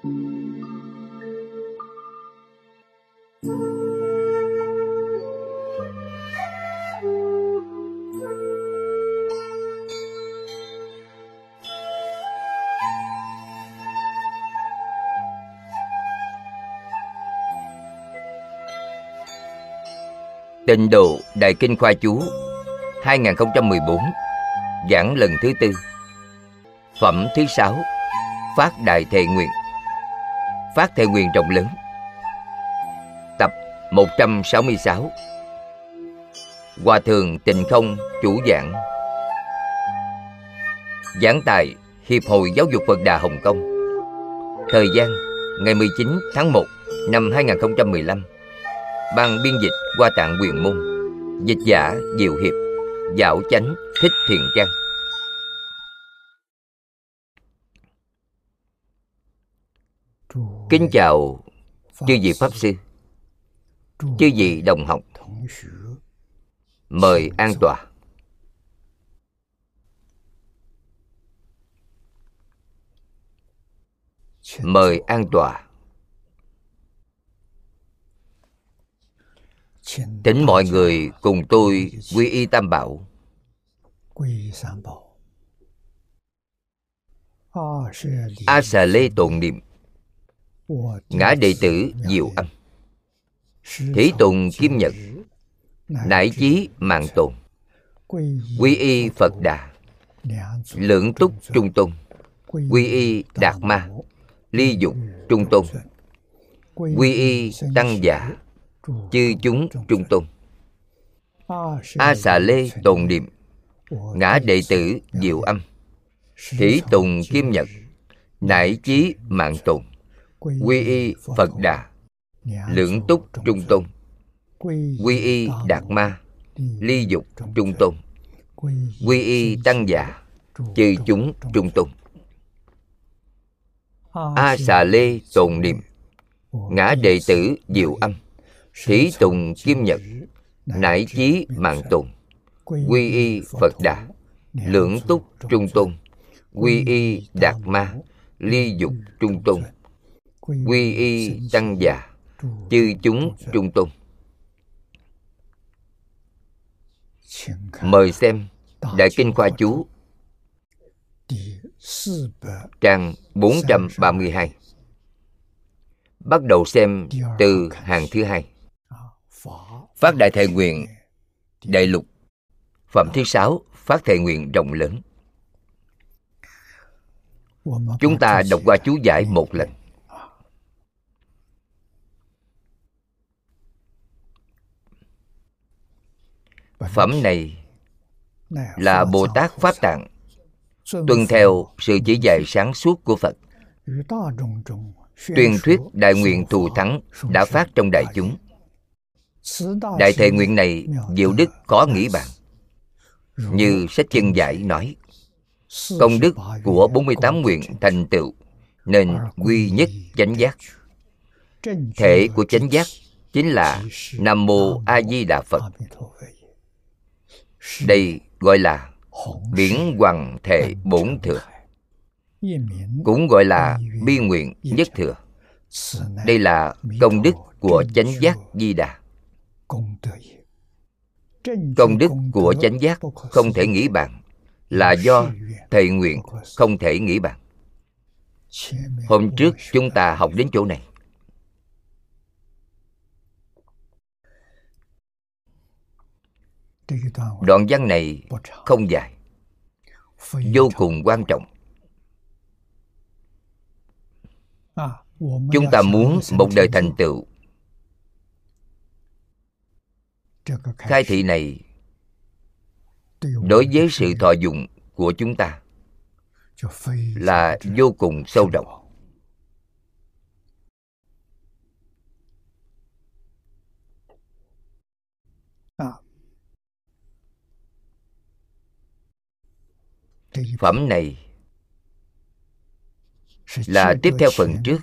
Tịnh Độ Đại Kinh Khoa Chú 2014, giảng lần thứ 4, phẩm thứ 6, Phát Đại Thệ Nguyện. Phát thệ nguyện rộng lớn. Tập 166. Hòa Thượng Tịnh Không chủ giảng. Giảng tại Hiệp hội Giáo dục Phật Đà Hồng Kông. Thời gian ngày 19 tháng 1 năm 2015. Ban biên dịch Hoa Tạng Quyền Môn. Dịch giả Diệu Hiệp. Dạo Chánh Thích Thiện Trang. Kính chào chư vị Pháp Sư, chư vị đồng học. Mời an tọa. Mời an tọa. Thỉnh mọi người cùng tôi quy y Tam Bảo. A Xà Lê tụng niệm. Ngã đệ tử Diệu Âm. Thí tùng Kim Nhật. Nải chí mạng tồn. Quy y Phật Đà. Lưỡng túc Trung Tôn. Quy y Đạt Ma. Ly dục Trung Tôn. Quy y Tăng Giả. Chư chúng Trung Tôn. A Xà Lê tồn niệm. Ngã đệ tử Diệu Âm. Thí tùng Kim Nhật. Nải chí mạng tồn. Quy y Phật Đà. Lưỡng túc Trung Tôn. Quy y Đạt Ma. Ly dục Trung Tôn. Quy y Tăng Giả. Chư chúng Trung Tôn. A Xà Lê tồn niệm. Ngã đệ tử Diệu Âm. Thí tùng Kim Nhật. Nải chí mạng tồn. Quy y Phật Đà. Lưỡng túc Trung Tôn. Quy y Đạt Ma. Ly dục Trung Tôn. Quy y Tăng Giả. Chư chúng Trung Tôn. Mời xem Đại Kinh Khoa Chú trang 432. Bắt đầu xem từ hàng thứ 2. Phát Đại Thệ Nguyện Đại Lục, phẩm thứ 6, Phát Thệ Nguyện rộng lớn. Chúng ta đọc qua chú giải một lần. Phẩm này là Bồ Tát Pháp Tạng tuân theo sự chỉ dạy sáng suốt của Phật, tuyên thuyết đại nguyện thù thắng đã phát trong đại chúng. Đại thệ nguyện này diệu đức khó nghĩ bàn. Như sách chân giải nói, công đức của 48 nguyện thành tựu nên quy nhất chánh giác. Thể của chánh giác chính là Nam Mô A Di Đà Phật. Đây gọi là Biển Hoằng Thệ Bổn Thừa, cũng gọi là Bi Nguyện Nhất Thừa. Đây là công đức của chánh giác Di Đà. Công đức của chánh giác không thể nghĩ bàn, là do thệ nguyện không thể nghĩ bàn. Hôm trước chúng ta học đến chỗ này. Đoạn văn này không dài, vô cùng quan trọng. Chúng ta muốn một đời thành tựu, khai thị này đối với sự thọ dụng của chúng ta là vô cùng sâu rộng. Phẩm này là tiếp theo phần trước.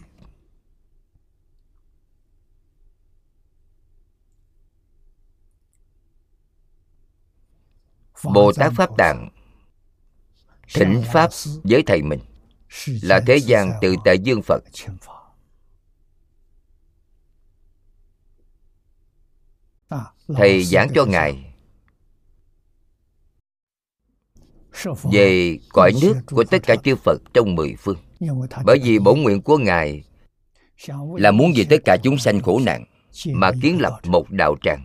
Bồ Tát Pháp Tạng thỉnh Pháp với thầy mình, là thế gian tự tại dương Phật. Thầy giảng cho Ngài về cõi nước của tất cả chư Phật trong mười phương. Bởi vì bổn nguyện của Ngài là muốn vì tất cả chúng sanh khổ nạn mà kiến lập một đạo tràng,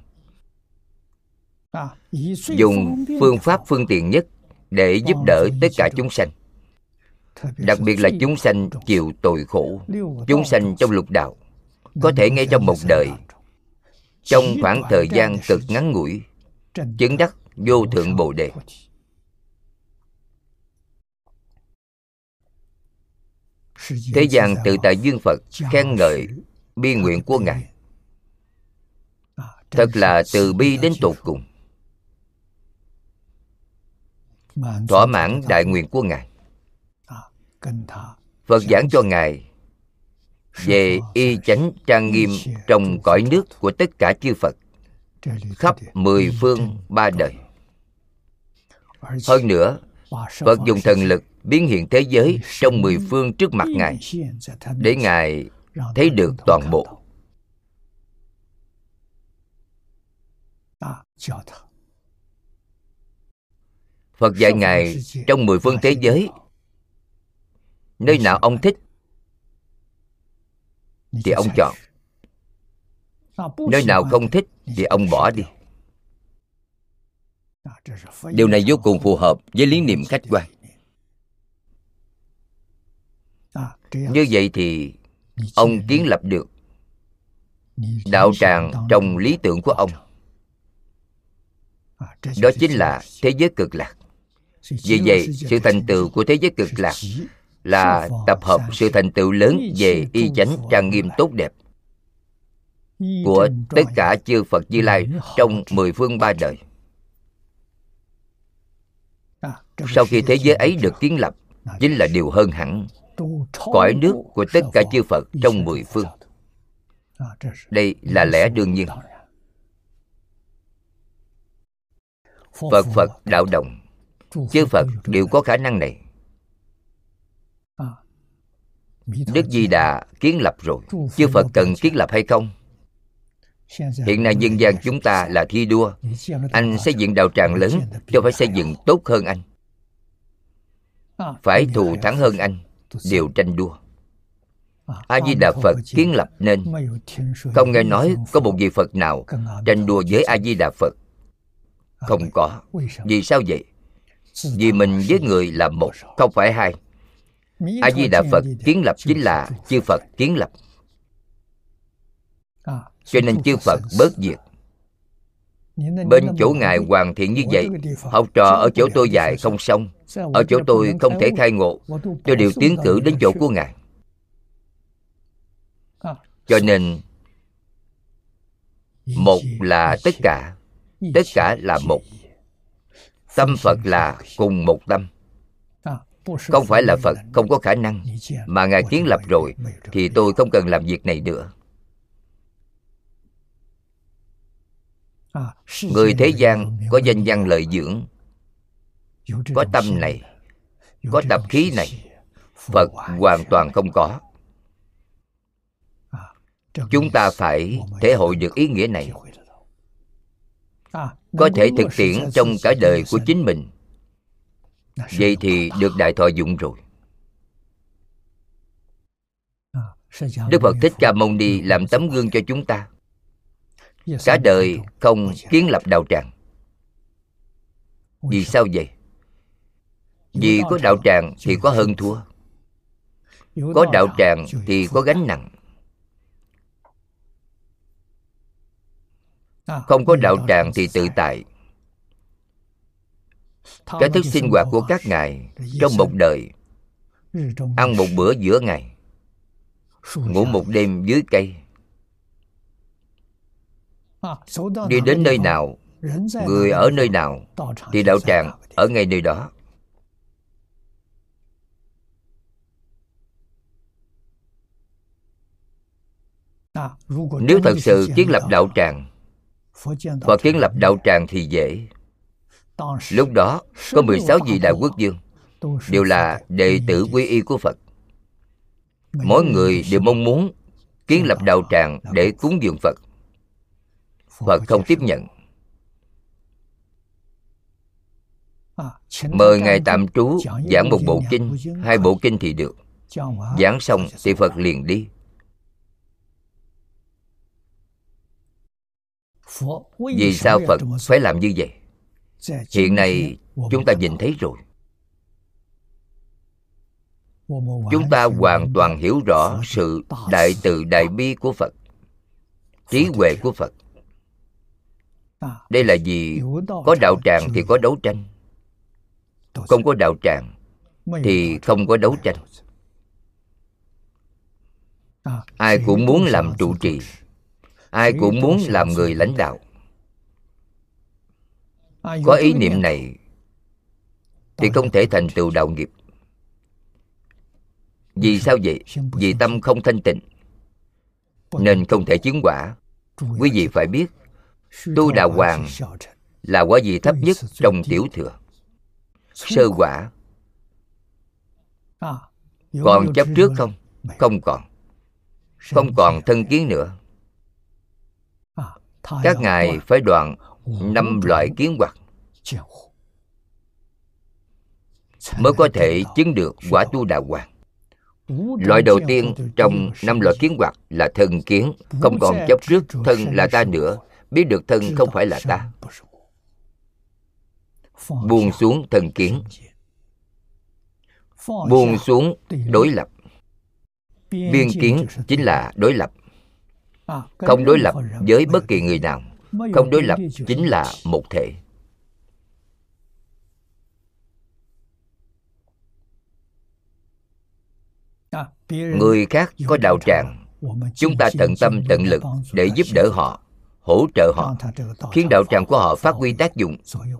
dùng phương pháp phương tiện nhất để giúp đỡ tất cả chúng sanh, đặc biệt là chúng sanh chịu tội khổ, chúng sanh trong lục đạo, có thể ngay trong một đời, trong khoảng thời gian cực ngắn ngủi, chứng đắc vô thượng Bồ Đề. Thế gian tự tại dương Phật khen ngợi bi nguyện của Ngài, thật là từ bi đến tột cùng, thỏa mãn đại nguyện của Ngài. Phật giảng cho Ngài về y chánh trang nghiêm trong cõi nước của tất cả chư Phật, khắp mười phương ba đời. Hơn nữa, Phật dùng thần lực biến hiện thế giới trong mười phương trước mặt Ngài, để Ngài thấy được toàn bộ. Phật dạy Ngài trong mười phương thế giới, nơi nào ông thích thì ông chọn, nơi nào không thích thì ông bỏ đi. Điều này vô cùng phù hợp với lý niệm khách quan. Như vậy thì ông kiến lập được đạo tràng trong lý tưởng của ông. Đó chính là thế giới cực lạc. Vì vậy, sự thành tựu của thế giới cực lạc là tập hợp sự thành tựu lớn về y chánh trang nghiêm tốt đẹp của tất cả chư Phật Như Lai trong mười phương ba đời. Sau khi thế giới ấy được kiến lập, chính là điều hơn hẳn cõi nước của tất cả chư Phật trong mười phương. Đây là lẽ đương nhiên. Phật đạo đồng, chư Phật đều có khả năng này. Đức Di Đà kiến lập rồi, chư Phật cần kiến lập hay không? Hiện nay dân gian chúng ta là thi đua. Anh xây dựng đạo tràng lớn, cho phải xây dựng tốt hơn anh, phải thù thắng hơn anh, đều tranh đua. A Di Đà Phật kiến lập nên không nghe nói có một vị Phật nào tranh đua với A Di Đà Phật. Không có. Vì sao vậy? Vì mình với người là một, không phải hai. A Di Đà Phật kiến lập chính là chư Phật kiến lập, cho nên chư Phật bớt diệt. Bên chỗ Ngài hoàn thiện như vậy, học trò ở chỗ tôi dạy không xong, ở chỗ tôi không thể khai ngộ, tôi đều tiến cử đến chỗ của Ngài. Cho nên một là tất cả là một. Tâm Phật là cùng một tâm. Không phải là Phật không có khả năng, mà Ngài kiến lập rồi thì tôi không cần làm việc này nữa. Người thế gian có danh văn lợi dưỡng, có tâm này, có tập khí này, Phật hoàn toàn không có. Chúng ta phải thể hội được ý nghĩa này, có thể thực tiễn trong cả đời của chính mình. Vậy thì được đại thọ dụng rồi. Đức Phật Thích Ca Mâu Ni làm tấm gương cho chúng ta. Cả đời không kiến lập đạo tràng. Vì sao vậy? Vì có đạo tràng thì có hơn thua, có đạo tràng thì có gánh nặng. Không có đạo tràng thì tự tại. Cái thức sinh hoạt của các ngài trong một đời: ăn một bữa giữa ngày, ngủ một đêm dưới cây. Đi đến nơi nào, người ở nơi nào, thì đạo tràng ở ngay nơi đó. Nếu thật sự kiến lập đạo tràng, Phật kiến lập đạo tràng thì dễ. Lúc đó có 16 vị Đại Quốc Vương, đều là đệ tử quy y của Phật. Mỗi người đều mong muốn kiến lập đạo tràng để cúng dường Phật. Phật không tiếp nhận. Mời Ngài tạm trú giảng một bộ kinh, 2 bộ kinh thì được. Giảng xong thì Phật liền đi. Vì sao Phật phải làm như vậy? Hiện nay chúng ta nhìn thấy rồi. Chúng ta hoàn toàn hiểu rõ sự đại từ đại bi của Phật, trí huệ của Phật. Đây là gì? Có đạo tràng thì có đấu tranh, không có đạo tràng thì không có đấu tranh. Ai cũng muốn làm trụ trì, ai cũng muốn làm người lãnh đạo. Có ý niệm này thì không thể thành tựu đạo nghiệp. Vì sao vậy? Vì tâm không thanh tịnh nên không thể chứng quả. Quý vị phải biết, tu đà hoàng là quả vị thấp nhất trong tiểu thừa. Sơ quả còn chấp trước không? Không còn. Không còn thân kiến nữa. Các ngài phải đoạn 5 loại kiến hoặc mới có thể chứng được quả tu đà hoàng. Loại đầu tiên trong 5 loại kiến hoặc là thân kiến, không còn chấp trước thân là ta nữa, biết được thân không phải là ta. Buông xuống thân kiến, buông xuống đối lập. Biên kiến chính là đối lập. Không đối lập với bất kỳ người nào. Không đối lập chính là một thể. Người khác có đạo tràng, chúng ta tận tâm tận lực để giúp đỡ họ, hỗ trợ họ, khiến đạo tràng của họ phát huy tác dụng.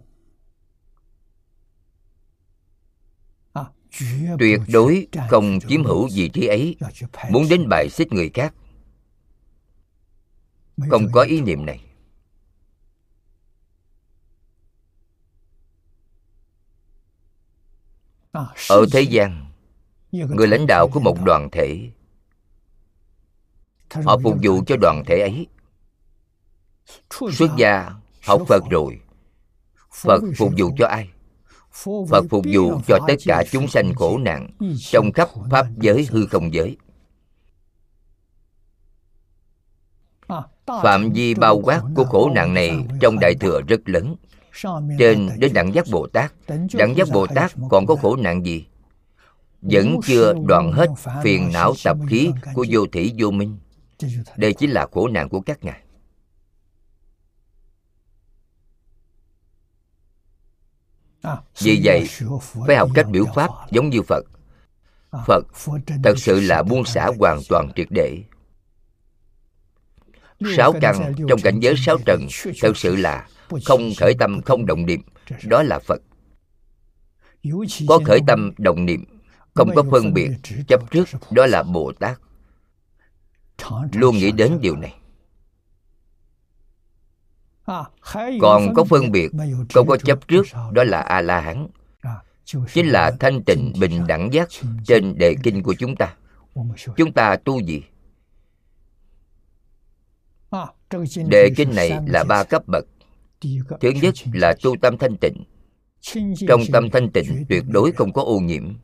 Tuyệt đối không chiếm hữu vị trí ấy, muốn đến bài xích người khác. Không có ý niệm này. Ở thế gian, người lãnh đạo của một đoàn thể, họ phục vụ cho đoàn thể ấy. Xuất gia học Phật rồi, Phật phục vụ cho ai? Phật phục vụ cho tất cả chúng sanh khổ nạn trong khắp pháp giới hư không giới. Phạm vi bao quát của khổ nạn này trong Đại Thừa rất lớn. Trên đến Đẳng Giác Bồ Tát. Đẳng Giác Bồ Tát còn có khổ nạn gì? Vẫn chưa đoạn hết phiền não tập khí của vô thỉ vô minh. Đây chính là khổ nạn của các ngài. Vì vậy, phải học cách biểu pháp giống như Phật. Phật thật sự là buông xả hoàn toàn triệt để. 6 căn trong cảnh giới 6 trần thật sự là không khởi tâm không động niệm. Đó là Phật. Có khởi tâm động niệm, không có phân biệt chấp trước, đó là Bồ Tát. Luôn nghĩ đến điều này. Còn có phân biệt, không có chấp trước, đó là A-la-hán. Chính là thanh tịnh bình đẳng giác trên đề kinh của chúng ta. Chúng ta tu gì? Đề kinh này là 3 cấp bậc. Thứ nhất là tu tâm thanh tịnh. Trong tâm thanh tịnh tuyệt đối không có ô nhiễm.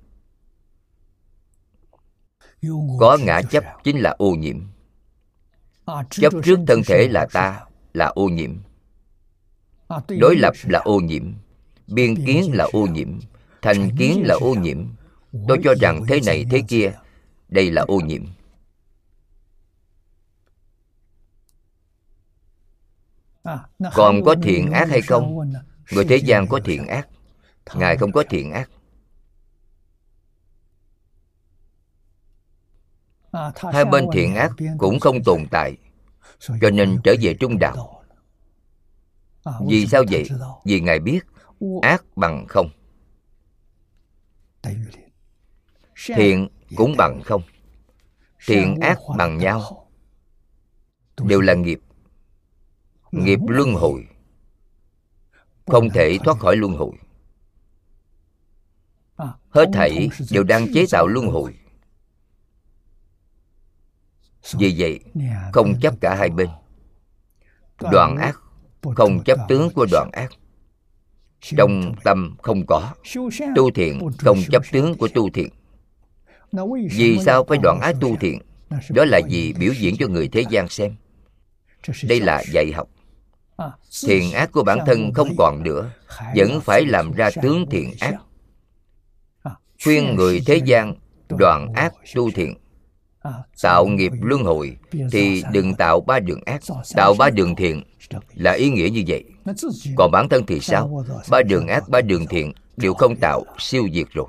Có ngã chấp chính là ô nhiễm. Chấp trước thân thể là ta là ô nhiễm. Đối lập là ô nhiễm. Biên kiến là ô nhiễm. Thành kiến là ô nhiễm. Tôi cho rằng thế này thế kia, đây là ô nhiễm. Còn có thiện ác hay không? Người thế gian có thiện ác, Ngài không có thiện ác. Hai bên thiện ác cũng không tồn tại, cho nên trở về trung đạo. Vì sao vậy? Vì Ngài biết ác bằng không, thiện cũng bằng không. Thiện ác bằng nhau, đều là nghiệp. Nghiệp luân hồi, không thể thoát khỏi luân hồi. Hết thảy đều đang chế tạo luân hồi. Vì vậy, không chấp cả hai bên. Đoạn ác không chấp tướng của đoạn ác. Trong tâm không có. Tu thiện không chấp tướng của tu thiện. Vì sao phải đoạn ác tu thiện? Đó là vì biểu diễn cho người thế gian xem. Đây là dạy học. Thiện ác của bản thân không còn nữa, vẫn phải làm ra tướng thiện ác. Khuyên người thế gian đoạn ác tu thiện. Tạo nghiệp luân hồi thì đừng tạo ba đường ác, tạo ba đường thiện, là ý nghĩa như vậy. Còn bản thân thì sao? Ba đường ác, ba đường thiện đều không tạo, siêu diệt rồi.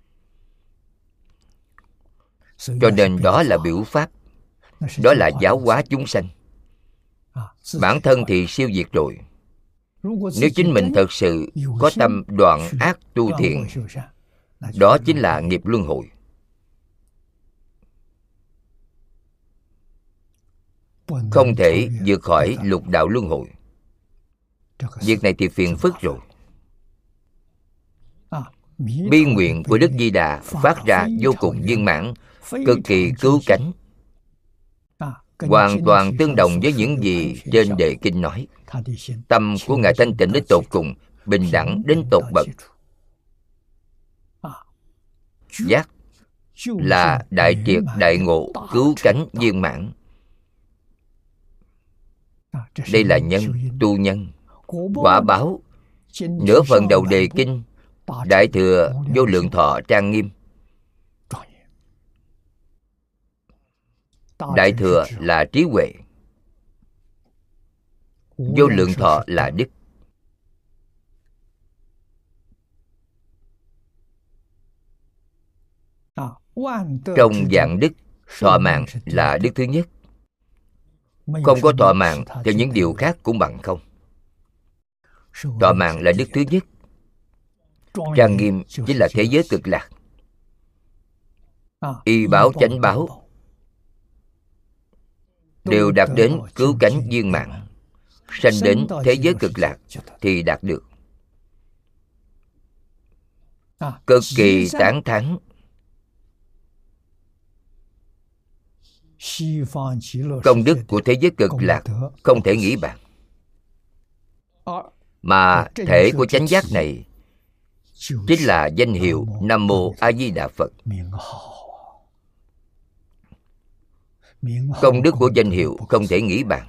Cho nên đó là biểu pháp, đó là giáo hóa chúng sanh. Bản thân thì siêu diệt rồi. Nếu chính mình thật sự có tâm đoạn ác tu thiện, đó chính là nghiệp luân hồi. Không thể vượt khỏi lục đạo luân hồi. Việc này thì phiền phức rồi. Bi nguyện của Đức Di Đà phát ra vô cùng viên mãn, cực kỳ cứu cánh, hoàn toàn tương đồng với những gì trên đề kinh nói. Tâm của Ngài thanh tịnh đến tột cùng, bình đẳng đến tột bậc. Giác là đại triệt đại ngộ, cứu cánh viên mãn. Đây là nhân, tu nhân. Quả báo, nửa phần đầu đề kinh, Đại Thừa Vô Lượng Thọ trang nghiêm. Đại Thừa là trí huệ, Vô Lượng Thọ là đức. Trong vạn đức, thọ mạng là đức thứ nhất. Không có thọ mạng thì những điều khác cũng bằng không. Thọ mạng là đức thứ nhất. Trang nghiêm chính là thế giới cực lạc. Y báo chánh báo đều đạt đến cứu cánh viên mãn. Sanh đến thế giới cực lạc thì đạt được. Cực kỳ tán thán công đức của thế giới cực lạc, không thể nghĩ bàn. Mà thể của chánh giác này chính là danh hiệu Nam Mô A Di Đà Phật. Công đức của danh hiệu không thể nghĩ bàn.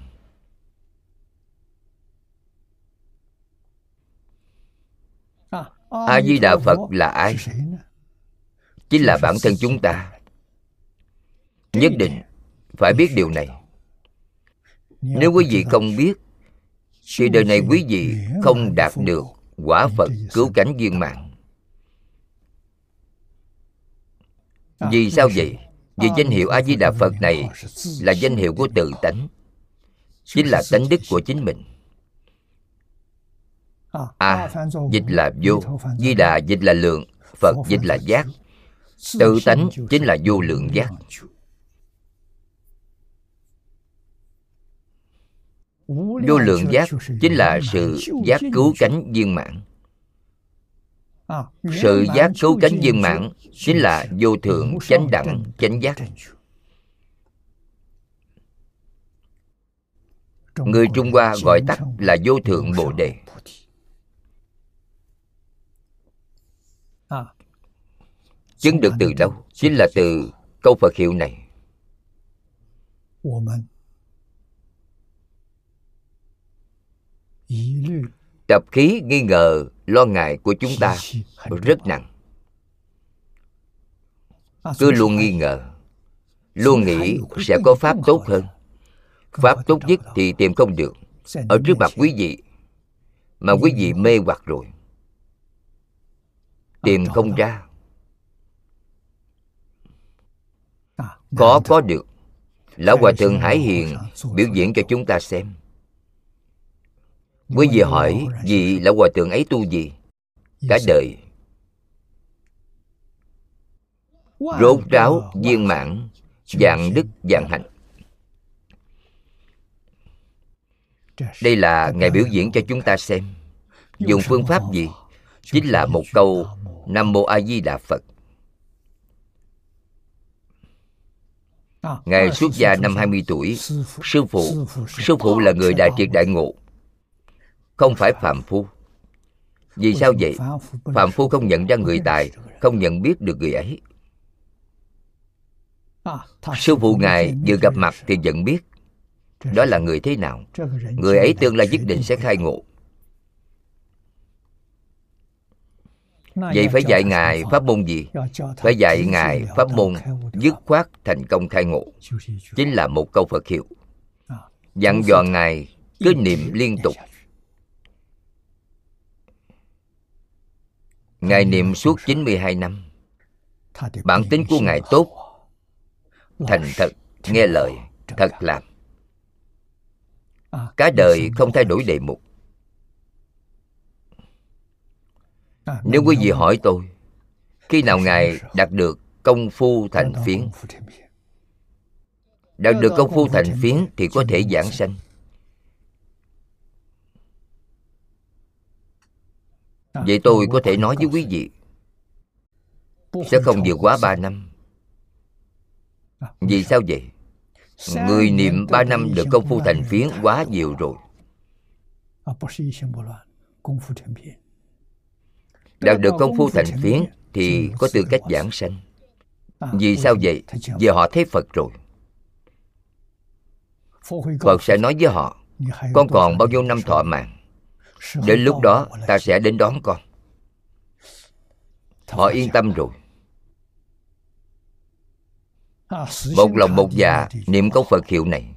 A Di Đà Phật là ai? Chính là bản thân chúng ta. Nhất định phải biết điều này. Nếu quý vị không biết thì đời này quý vị không đạt được quả Phật cứu cánh viên mãn. Vì sao vậy? Vì danh hiệu A Di Đà Phật này là danh hiệu của tự tánh, chính là tánh đức của chính mình. A dịch là vô, Di Đà dịch là lượng, Phật dịch là giác. Tự tánh chính là vô lượng giác. Vô lượng giác chính là sự giác cứu cánh viên mãn. Sự giác cứu cánh viên mãn chính là vô thượng chánh đẳng chánh giác. Người Trung Hoa gọi tắt là vô thượng Bồ Đề. Chứng được từ đâu? Chính là từ câu Phật hiệu này. Tập khí nghi ngờ, lo ngại của chúng ta rất nặng. Cứ luôn nghi ngờ, luôn nghĩ sẽ có pháp tốt hơn. Pháp tốt nhất thì tìm không được ở trước mặt quý vị, mà quý vị mê hoặc rồi, tìm không ra. Có được. Lão Hòa Thượng Hải Hiền biểu diễn cho chúng ta xem. Quý vị hỏi vì Lão Hòa Thượng ấy tu gì? Cả đời rốt ráo viên mãn, vạn đức vạn hạnh. Đây là Ngài biểu diễn cho chúng ta xem. Dùng phương pháp gì? chính là một câu Nam Mô A Di Đà Phật. Ngài xuất gia năm 20 tuổi. Sư phụ là người đại triệt đại ngộ, không phải phàm phu. Vì sao vậy? Phàm phu không nhận ra người tài, không nhận biết được người ấy. Sư phụ Ngài vừa gặp mặt thì nhận biết đó là người thế nào. Người ấy tương lai nhất định sẽ khai ngộ. Vậy phải dạy Ngài pháp môn gì? Phải dạy Ngài pháp môn dứt khoát thành công khai ngộ. Chính là một câu Phật hiệu. Dặn dò Ngài cứ niệm liên tục. Ngài niệm suốt 92 năm. Bản tính của Ngài tốt, thành thật, nghe lời, thật làm. Cả đời không thay đổi đề mục. Nếu quý vị hỏi tôi, khi nào Ngài đạt được công phu thành phiến? Đạt được công phu thành phiến thì có thể giảng sanh. Vậy tôi có thể nói với quý vị, sẽ không vượt quá 3 năm. Vì sao vậy? Người niệm 3 năm được công phu thành phiến quá nhiều rồi. Đạt được công phu thành phiến thì có tư cách giảng sanh. Vì sao vậy? Vì họ thấy Phật rồi. Phật sẽ nói với họ, con còn bao nhiêu năm thọ mạng, đến lúc đó ta sẽ đến đón con. Họ yên tâm rồi. Một lòng một dạ niệm câu Phật hiệu này.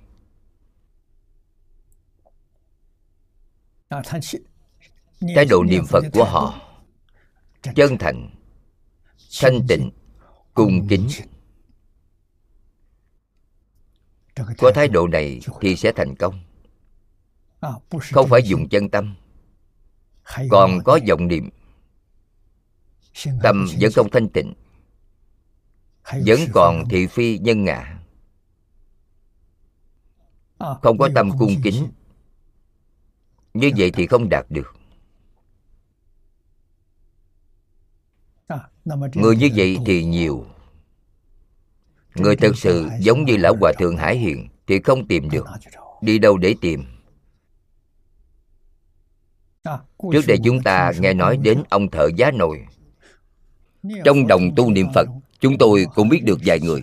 Thái độ niệm Phật của họ chân thành, thanh tịnh, cung kính. Có thái độ này thì sẽ thành công. Không phải dùng chân tâm, còn có vọng niệm, tâm vẫn không thanh tịnh, vẫn còn thị phi nhân ngã, không có tâm cung kính. Như vậy thì không đạt được. Người như vậy thì nhiều. Người thực sự giống như Lão Hòa Thượng Hải Hiền thì không tìm được. Đi đâu để tìm? Trước đây chúng ta nghe nói đến ông thợ giá nồi. Trong đồng tu niệm Phật, chúng tôi cũng biết được vài người.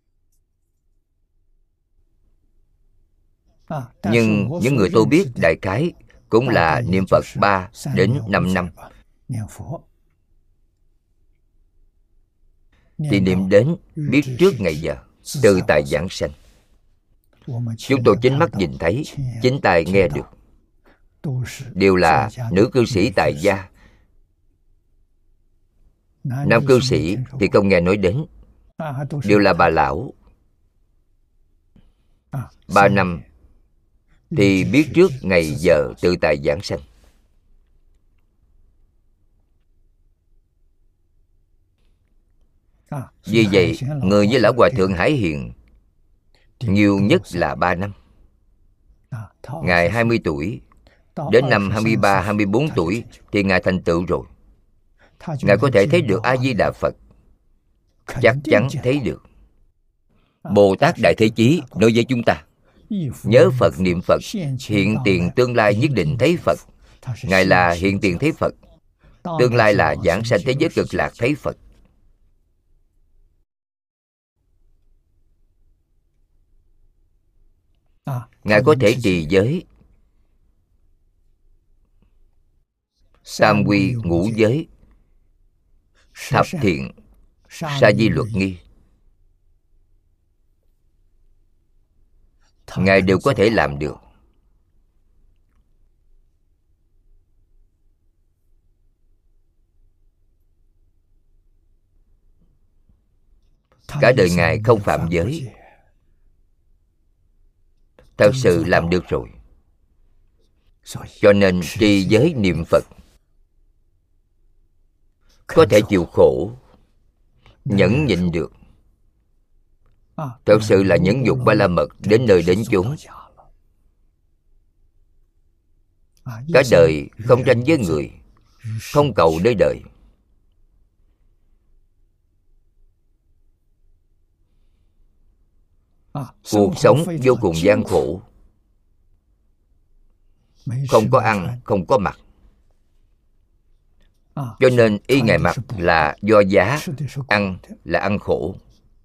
Nhưng những người tôi biết đại khái cũng là niệm Phật 3 đến 5 năm. Thì niệm đến biết trước ngày giờ, từ tại giảng sanh. Chúng tôi chính mắt nhìn thấy, chính tai nghe được. Đều là nữ cư sĩ tại gia. Nam cư sĩ thì không nghe nói đến. Đều là bà lão. 3 năm thì biết trước ngày giờ tự tại giảng sanh. Vì vậy, người như Lão Hòa Thượng Hải Hiền nhiều nhất là 3 năm. Ngài 20 tuổi, đến năm 23, 24 tuổi thì Ngài thành tựu rồi. Ngài có thể thấy được A-di-đà Phật. Chắc chắn thấy được. Bồ Tát Đại Thế Chí nói với chúng ta, nhớ Phật niệm Phật, hiện tiền tương lai nhất định thấy Phật. Ngài là hiện tiền thấy Phật, tương lai là giảng sanh thế giới cực lạc thấy Phật. Ngài có thể trì giới, tam quy ngũ giới, thập thiện, sa di luật nghi. Ngài đều có thể làm được. Cả đời Ngài không phạm giới, thật sự làm được rồi. Cho nên trì giới niệm Phật, có thể chịu khổ, nhẫn nhịn được. Thật sự là nhẫn nhục ba la mật đến nơi đến chốn. Cả đời không tranh với người, không cầu nơi đời. Cuộc sống vô cùng gian khổ, không có ăn, không có mặc. Cho nên y ngài mặc là do giá, ăn là ăn khổ.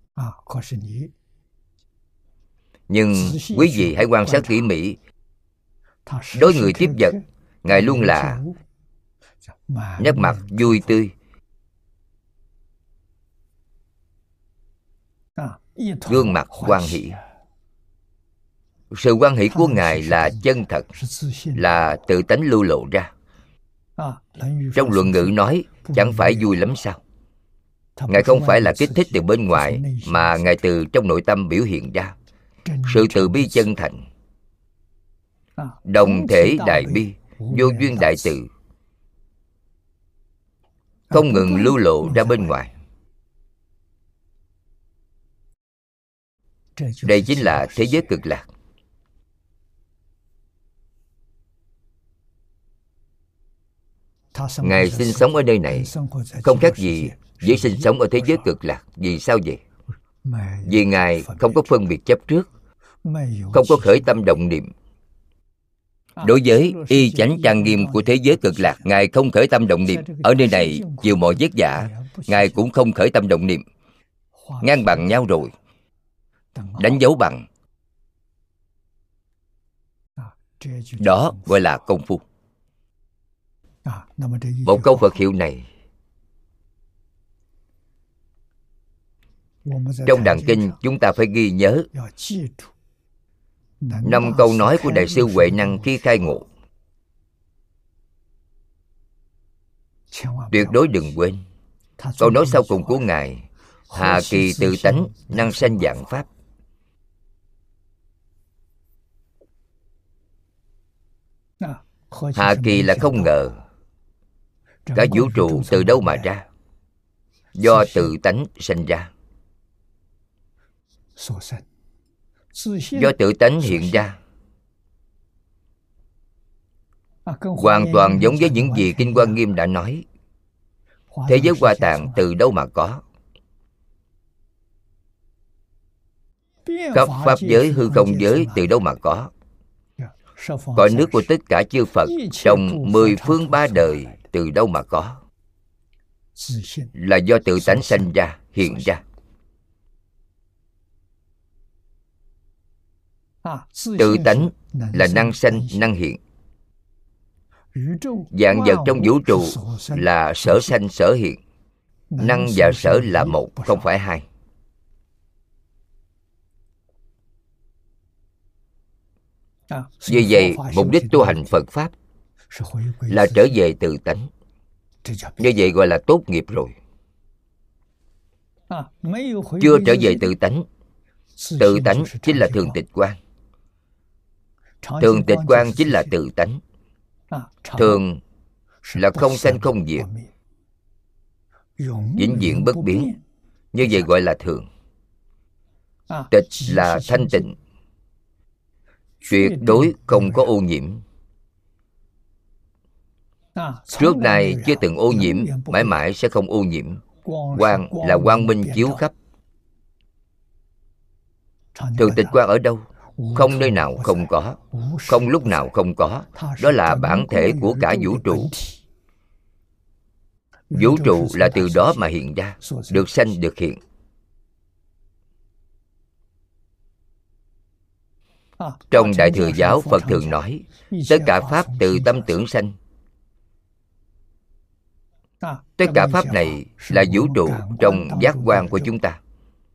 Nhưng quý vị hãy quan sát tỉ mỉ, đối người tiếp vật, ngài luôn là nét mặt vui tươi, gương mặt hoan hỷ. Sự hoan hỷ của ngài là chân thật, là tự tánh lưu lộ ra. Trong luận ngữ nói chẳng phải vui lắm sao? Ngài không phải là kích thích từ bên ngoài, mà ngài từ trong nội tâm biểu hiện ra sự từ bi chân thành, đồng thể đại bi, vô duyên đại từ, không ngừng lưu lộ ra bên ngoài. Đây chính là thế giới cực lạc. Ngài sinh sống ở nơi này không khác gì với sinh sống ở thế giới cực lạc. Vì sao vậy? Vì Ngài không có phân biệt chấp trước, không có khởi tâm động niệm. Đối với y chánh trang nghiêm của thế giới cực lạc, Ngài không khởi tâm động niệm. Ở nơi này chịu mọi vất vả, Ngài cũng không khởi tâm động niệm. Ngang bằng nhau rồi, đánh dấu bằng. Đó gọi là công phu. Một câu Phật hiệu này trong Đàn Kinh chúng ta phải ghi nhớ 5 câu nói của Đại sư Huệ Năng khi khai ngộ. Tuyệt đối đừng quên câu nói sau cùng của Ngài: hà kỳ tự tánh, năng sanh vạn pháp. Hà kỳ là không ngờ. Cả vũ trụ từ đâu mà ra? Do tự tánh sinh ra. Do tự tánh hiện ra. Hoàn toàn giống với những gì Kinh Hoa Nghiêm đã nói. Thế giới Hoa Tạng từ đâu mà có? Khắp pháp giới, hư không giới từ đâu mà có? Cõi nước của tất cả chư Phật trong 10 phương 3 đời từ đâu mà có? Là do tự tánh sanh ra, hiện ra. Tự tánh là năng sanh, năng hiện. Vạn vật trong vũ trụ là sở sanh, sở hiện. Năng và sở là một, không phải hai. Vì vậy, mục đích tu hành Phật Pháp là trở về tự tánh. Như vậy gọi là tốt nghiệp rồi. Chưa trở về tự tánh. Tự tánh chính là thường tịch quan. Thường tịch quan chính là tự tánh. Thường là không sanh không diệt, vĩnh viễn bất biến. Như vậy gọi là thường. Tịch là thanh tịnh, tuyệt đối không có ô nhiễm. Trước nay chưa từng ô nhiễm, mãi mãi sẽ không ô nhiễm. Quang là quang minh chiếu khắp. Thường tịch quang ở đâu? Không nơi nào không có, không lúc nào không có. Đó là bản thể của cả vũ trụ. Vũ trụ là từ đó mà hiện ra, được sanh được hiện. Trong Đại Thừa Giáo, Phật thường nói tất cả pháp từ tâm tưởng sanh. Tất cả pháp này là vũ trụ trong giác quan của chúng ta.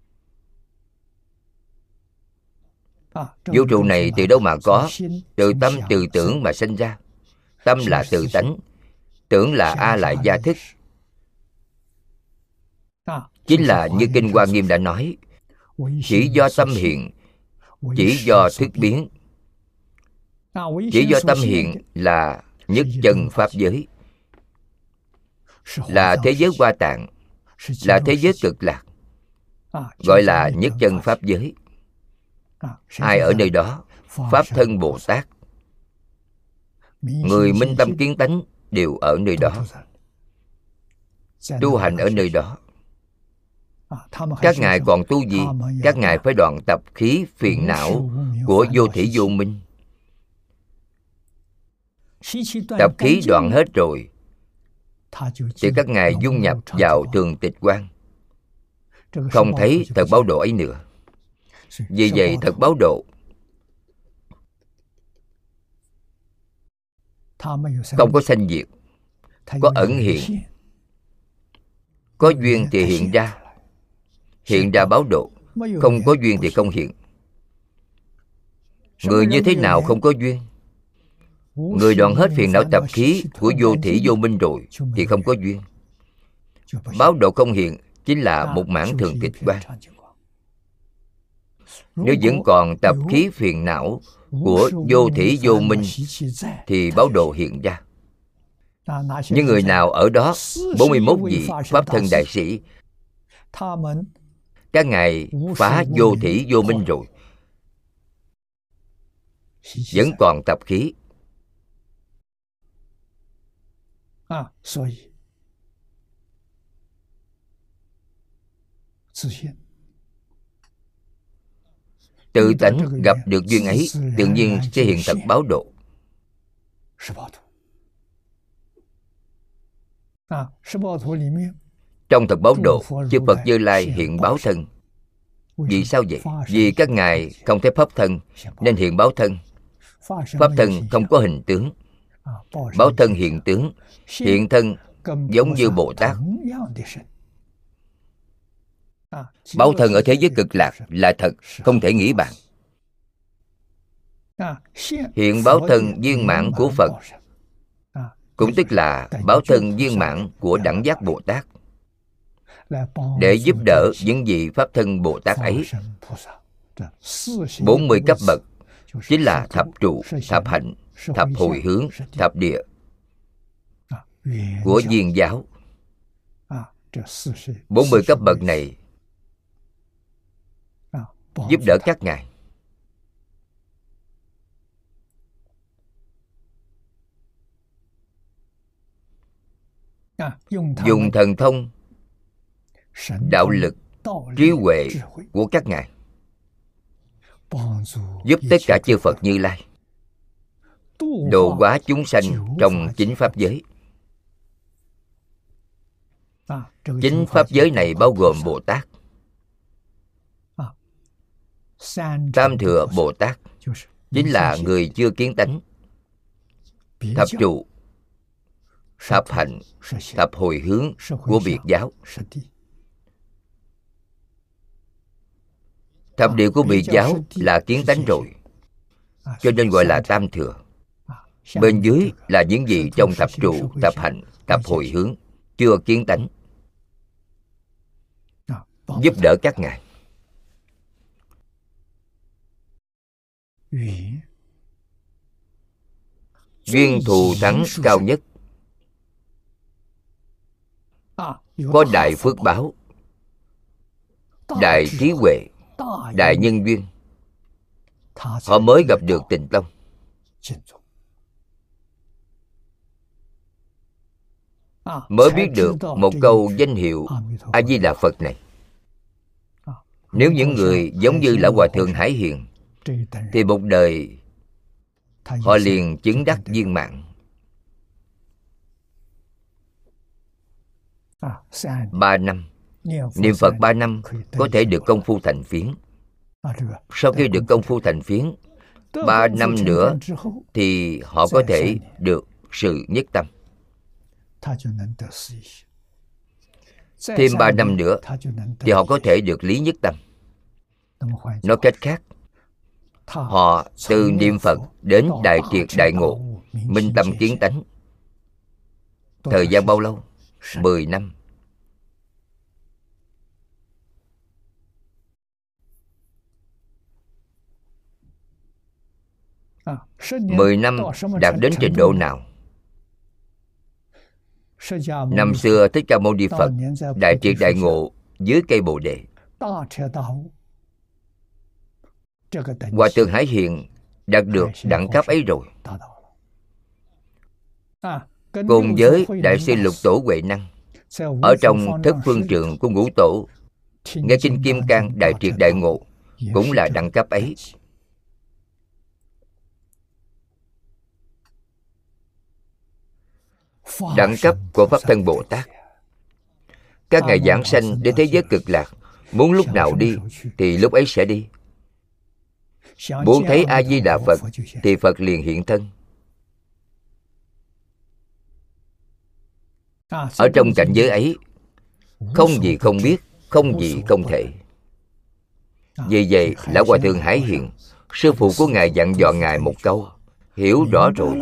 Vũ trụ này từ đâu mà có? Từ tâm từ tưởng mà sinh ra. Tâm là tự tánh, tưởng là A Lại Gia Thức. Chính là như Kinh Hoa Nghiêm đã nói, chỉ do tâm hiện, chỉ do thức biến. Chỉ do tâm hiện là nhất chân pháp giới, là thế giới Hoa Tạng, là thế giới cực lạc, gọi là nhất chân pháp giới. Ai ở nơi đó? Pháp thân Bồ Tát, người minh tâm kiến tánh, đều ở nơi đó, tu hành ở nơi đó. Các ngài còn tu gì? Các ngài phải đoạn tập khí phiền não của vô thỉ vô minh. Tập khí đoạn hết rồi thì các ngài dung nhập vào thường tịch quang, không thấy thật báo độ ấy nữa. Vì vậy thật báo độ không có sanh diệt, có ẩn hiện. Có duyên thì hiện ra báo độ. Không có duyên thì không hiện. Người như thế nào không có duyên? Người đoạn hết phiền não tập khí của vô thỉ vô minh rồi thì không có duyên. Báo độ không hiện chính là một mảng thường tịch quang. Nếu vẫn còn tập khí phiền não của vô thỉ vô minh thì báo độ hiện ra. Những người nào ở đó 41 vị Pháp thân đại sĩ, các ngài phá vô thỉ vô minh rồi, vẫn còn tập khí. Tự tánh gặp được duyên ấy, tự nhiên sẽ hiện thật báo độ. Trong thật báo độ, chư Phật Như Lai hiện báo thân. Vì sao vậy? Vì các ngài không thấy pháp thân nên hiện báo thân. Pháp thân không có hình tướng, báo thân hiện tướng. Hiện thân giống như Bồ Tát. Báo thân ở thế giới cực lạc là thật, không thể nghĩ bàn. Hiện báo thân viên mãn của Phật, cũng tức là báo thân viên mãn của Đẳng Giác Bồ Tát, để giúp đỡ những vị Pháp thân Bồ Tát ấy. 40 cấp bậc chính là thập trụ, thập hạnh, thập hồi hướng, thập địa của Viên giáo. 40 cấp bậc này giúp đỡ các ngài. Dùng thần thông, đạo lực, trí huệ của các ngài giúp tất cả chư Phật Như Lai độ hóa chúng sanh trong chính pháp giới. Chính pháp giới này bao gồm Bồ Tát, Tam Thừa Bồ Tát chính là người chưa kiến tánh, thập trụ, thập hạnh, thập hồi hướng của Biệt giáo. Thập địa của Biệt giáo là kiến tánh rồi, cho nên gọi là Tam Thừa. Bên dưới là những gì trong thập trụ, thập hạnh, thập hồi hướng chưa kiến tánh, giúp đỡ các ngài. Duyên thù thắng cao nhất, có đại phước báo, đại trí huệ, đại nhân duyên, họ mới gặp được Tịnh Tông. Mới biết được một câu danh hiệu A Di Đà Phật này. Nếu những người giống như Lão Hòa Thượng Hải Hiền thì một đời họ liền chứng đắc viên mãn. 3 năm niệm Phật 3 năm có thể được công phu thành phiến. Sau khi được công phu thành phiến 3 năm nữa thì họ có thể được sự nhất tâm. Thêm 3 năm nữa thì họ có thể được lý nhất tâm. Nói cách khác, họ từ niệm Phật đến đại triệt đại ngộ, minh tâm kiến tánh, thời gian bao lâu? 10 năm. Mười năm đạt đến trình độ nào? Năm xưa Thích Ca Mâu Ni Phật đại triệt đại ngộ dưới cây Bồ Đề. Hòa Thượng Hải Hiền đạt được đẳng cấp ấy rồi. cùng với Đại sư Lục Tổ Huệ Năng ở trong thất phương trượng của Ngũ Tổ, nghe kinh Kim Cang Đại Triệt Đại Ngộ cũng là đẳng cấp ấy. Đẳng cấp của Pháp Thân Bồ Tát. Các ngài giảng sanh đến thế giới cực lạc, muốn lúc nào đi thì lúc ấy sẽ đi. Muốn thấy A Di Đà Phật thì Phật liền hiện thân. Ở trong cảnh giới ấy, không gì không biết, không gì không thể. Vì vậy, Lão Hòa Thượng Hải Hiền, sư phụ của ngài dặn dò ngài một câu: hiểu rõ rồi.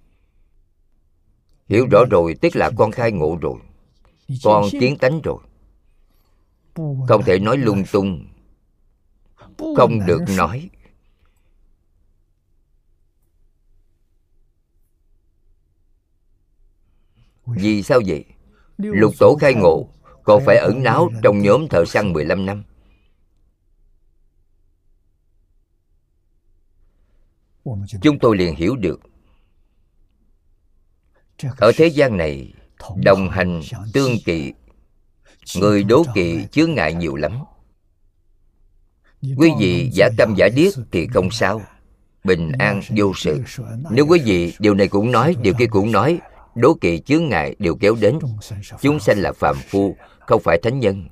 Hiểu rõ rồi tức là con khai ngộ rồi, con kiến tánh rồi. Không thể nói lung tung, không được nói. Vì sao vậy? Lục Tổ khai ngộ còn phải ẩn náu trong nhóm thợ săn 15 năm. Chúng tôi liền hiểu được, ở thế gian này, đồng hành tương kỵ, người đố kỵ chướng ngại nhiều lắm. Quý vị giả câm giả điếc thì không sao, bình an vô sự. Nếu quý vị điều này cũng nói, điều kia cũng nói, đố kỵ chướng ngại đều kéo đến. Chúng sanh là phàm phu, không phải thánh nhân.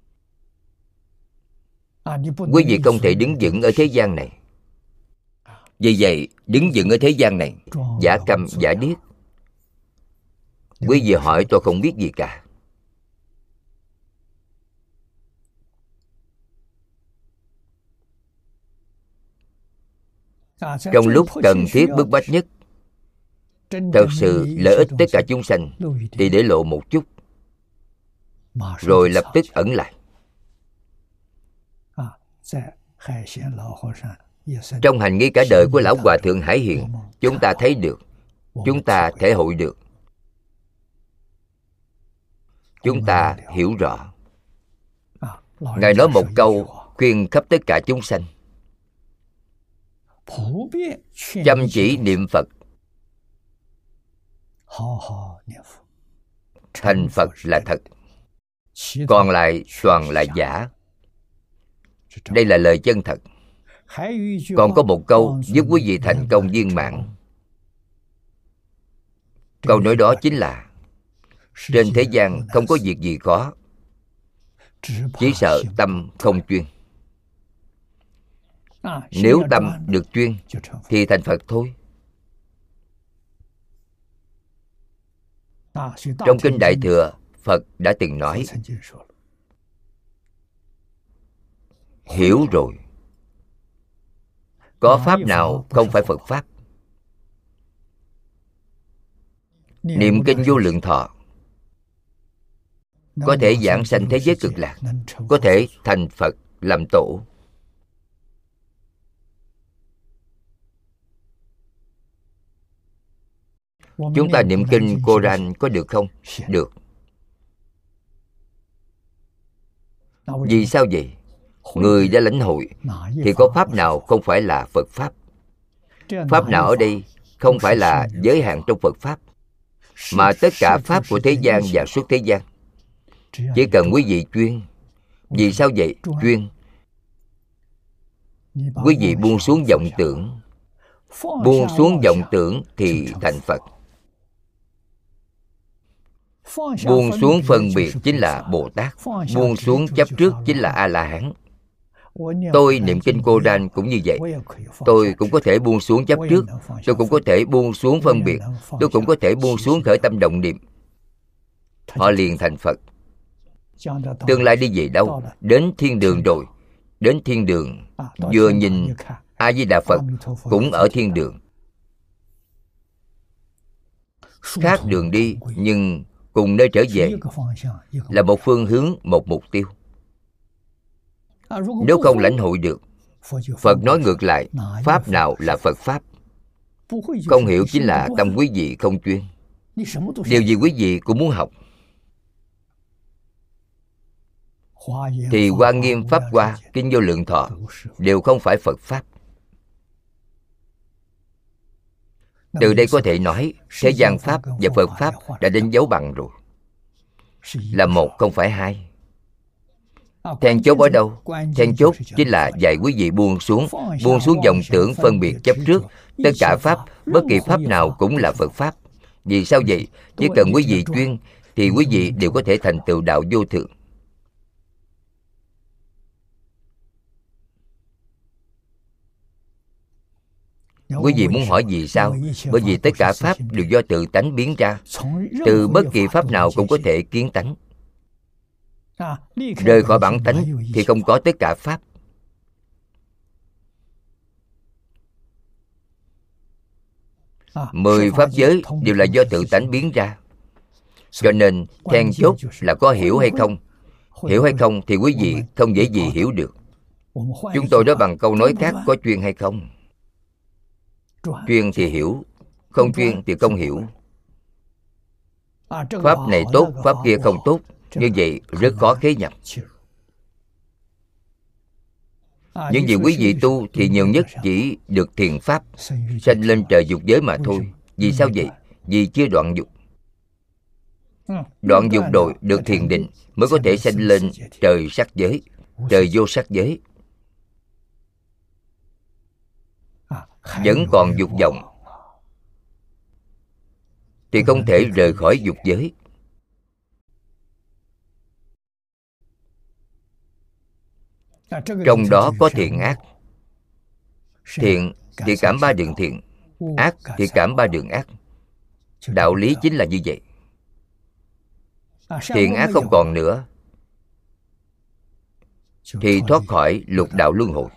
Quý vị không thể đứng vững ở thế gian này. Vì vậy, đứng vững ở thế gian này, giả câm giả điếc. Quý vị hỏi tôi không biết gì cả. Trong lúc cần thiết bức bách nhất, thật sự lợi ích tất cả chúng sanh, thì để lộ một chút, rồi lập tức ẩn lại. Trong hành nghi cả đời của Lão Hòa Thượng Hải Hiền, chúng ta thấy được, chúng ta thể hội được, chúng ta hiểu rõ. Ngài nói một câu khuyên khắp tất cả chúng sanh: chăm chỉ niệm Phật, thành Phật là thật, còn lại toàn là giả. Đây là lời chân thật. Còn có một câu giúp quý vị thành công viên mãn. Câu nói đó chính là: trên thế gian không có việc gì khó, chỉ sợ tâm không chuyên. Nếu tâm được chuyên thì thành Phật thôi. Trong Kinh Đại Thừa, Phật đã từng nói: hiểu rồi, có pháp nào không phải Phật pháp. Niệm kinh Vô Lượng Thọ có thể giảng sanh thế giới cực lạc, có thể thành Phật làm tổ. Chúng ta niệm kinh Koran có được không? Được. Vì sao vậy? Người đã lãnh hội thì có pháp nào không phải là Phật pháp? Pháp nào ở đây không phải là giới hạn trong Phật pháp, mà tất cả pháp của thế gian và suốt thế gian. Chỉ cần quý vị chuyên. Vì sao vậy? Chuyên. Quý vị buông xuống vọng tưởng. Buông xuống vọng tưởng thì thành Phật. Buông xuống phân biệt chính là Bồ Tát. Buông xuống chấp trước chính là A-la-hán. Tôi niệm kinh Koran cũng như vậy. Tôi cũng có thể buông xuống chấp trước. Tôi cũng có thể buông xuống phân biệt. Tôi cũng có thể buông xuống khởi tâm động niệm. Họ liền thành Phật. Tương lai đi về đâu? Đến thiên đường rồi. Đến thiên đường, vừa nhìn A Di Đà Phật cũng ở thiên đường. Khác đường đi nhưng cùng nơi trở về, là một phương hướng, một mục tiêu. Nếu không lãnh hội được, Phật nói ngược lại, pháp nào là Phật pháp? Không hiểu chính là tâm quý vị không chuyên. Điều gì quý vị cũng muốn học thì Hoa Nghiêm Pháp Hoa, Kinh Vô Lượng Thọ đều không phải Phật pháp. Từ đây có thể nói thế gian Pháp và Phật Pháp đã đánh dấu bằng rồi, là một không phải hai. Then chốt ở đâu? Then chốt chính là dạy quý vị buông xuống vọng tưởng phân biệt chấp trước. Tất cả Pháp, bất kỳ Pháp nào cũng là Phật Pháp. Vì sao vậy? Chỉ cần quý vị chuyên thì quý vị đều có thể thành tựu đạo vô thượng. Quý vị muốn hỏi vì sao? Bởi vì tất cả Pháp đều do tự tánh biến ra. Từ bất kỳ Pháp nào cũng có thể kiến tánh. Rời khỏi bản tánh thì không có tất cả Pháp. Mười Pháp giới đều là do tự tánh biến ra. Cho nên then chốt là có hiểu hay không. Hiểu hay không thì quý vị không dễ gì hiểu được. Chúng tôi nói bằng câu nói khác, có chuyên hay không? Chuyên thì hiểu, không chuyên thì không hiểu. Pháp này tốt, Pháp kia không tốt, như vậy rất khó khế nhập. Những gì quý vị tu thì nhiều nhất chỉ được thiền Pháp, sanh lên trời dục giới mà thôi. Vì sao vậy? Vì chưa đoạn dục. Đoạn dục rồi được thiền định mới có thể sanh lên trời sắc giới, trời vô sắc giới. Vẫn còn dục vọng thì không thể rời khỏi dục giới. Trong đó có thiện ác. Thiện thì cảm ba đường thiện, ác thì cảm ba đường ác. Đạo lý chính là như vậy. Thiện ác không còn nữa thì thoát khỏi lục đạo luân hồi.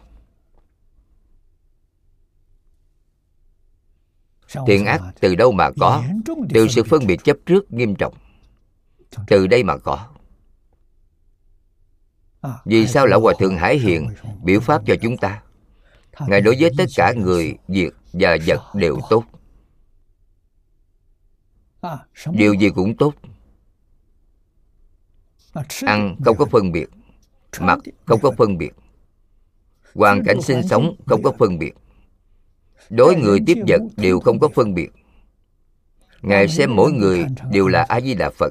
Thiện ác từ đâu mà có? Từ sự phân biệt chấp trước nghiêm trọng. Từ đây mà có. Vì sao Lão Hòa Thượng Hải Hiền biểu pháp cho chúng ta? Ngài đối với tất cả người, việc và vật đều tốt. Điều gì cũng tốt. Ăn không có phân biệt, mặc không có phân biệt, hoàn cảnh sinh sống không có phân biệt, đối người tiếp vật đều không có phân biệt. Ngài xem mỗi người đều là A Di Đà Phật.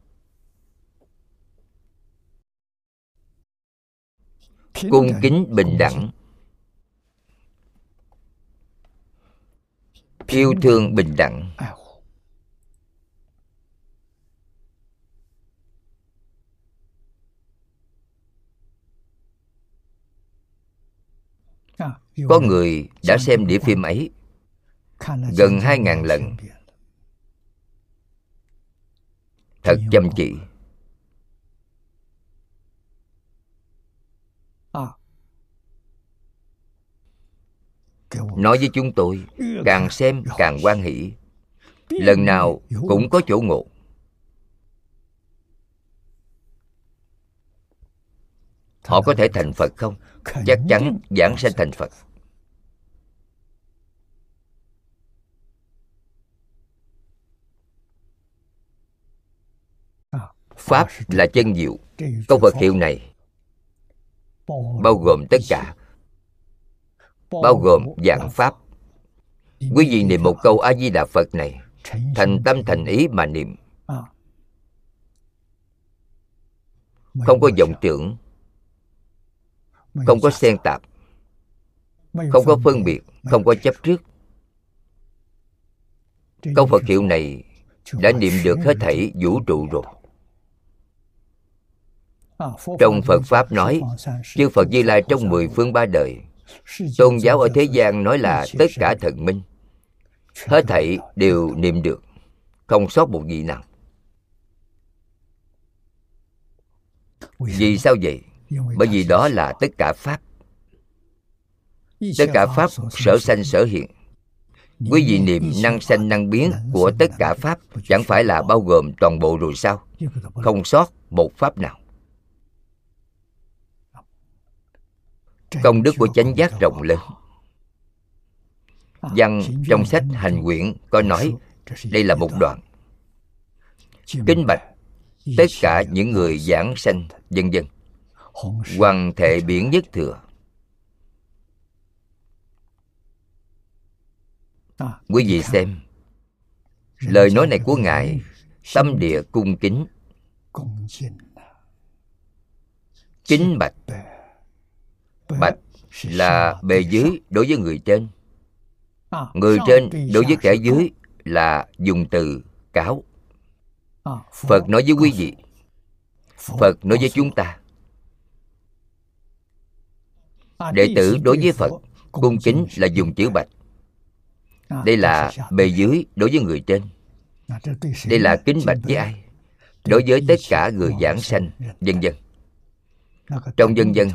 Cung kính bình đẳng, yêu thương bình đẳng. Có người đã xem đĩa phim ấy gần 2.000 lần, thật chăm chỉ. Nói với chúng tôi, càng xem càng hoan hỷ, lần nào cũng có chỗ ngộ. Họ có thể thành Phật không? Chắc chắn giảng sanh thành Phật. Pháp là chân diệu. Câu Phật hiệu này bao gồm tất cả, bao gồm vạn Pháp. Quý vị niệm một câu A Di Đà Phật này, thành tâm thành ý mà niệm, không có vọng tưởng, không có xen tạp, không có phân biệt, không có chấp trước. Câu Phật hiệu này đã niệm được hết thảy vũ trụ rồi. Trong Phật Pháp nói, chư Phật Như Lai trong 10 phương 3 đời, tôn giáo ở thế gian nói là tất cả thần minh, hết thảy đều niệm được, không sót một vị nào. Vì sao vậy? Bởi vì đó là tất cả Pháp. Tất cả Pháp sở sanh sở hiện. Quý vị niệm năng sanh năng biến của tất cả Pháp, chẳng phải là bao gồm toàn bộ rồi sao? Không sót một Pháp nào. Công đức của chánh giác rộng lớn. Văn trong sách Hành Quyển có nói, đây là một đoạn: kính bạch tất cả những người giảng sanh vân vân, hoằng thệ biển nhất thừa. Quý vị xem, lời nói này của Ngài tâm địa cung kính, kính bạch. Bạch là bề dưới đối với người trên, người trên đối với kẻ dưới là dùng từ cáo. Phật nói với quý vị, Phật nói với chúng ta. Đệ tử đối với Phật cung kính là dùng chữ bạch. Đây là bề dưới đối với người trên. Đây là kính bạch với ai? Đối với tất cả người giảng sanh, vân vân. Trong vân vân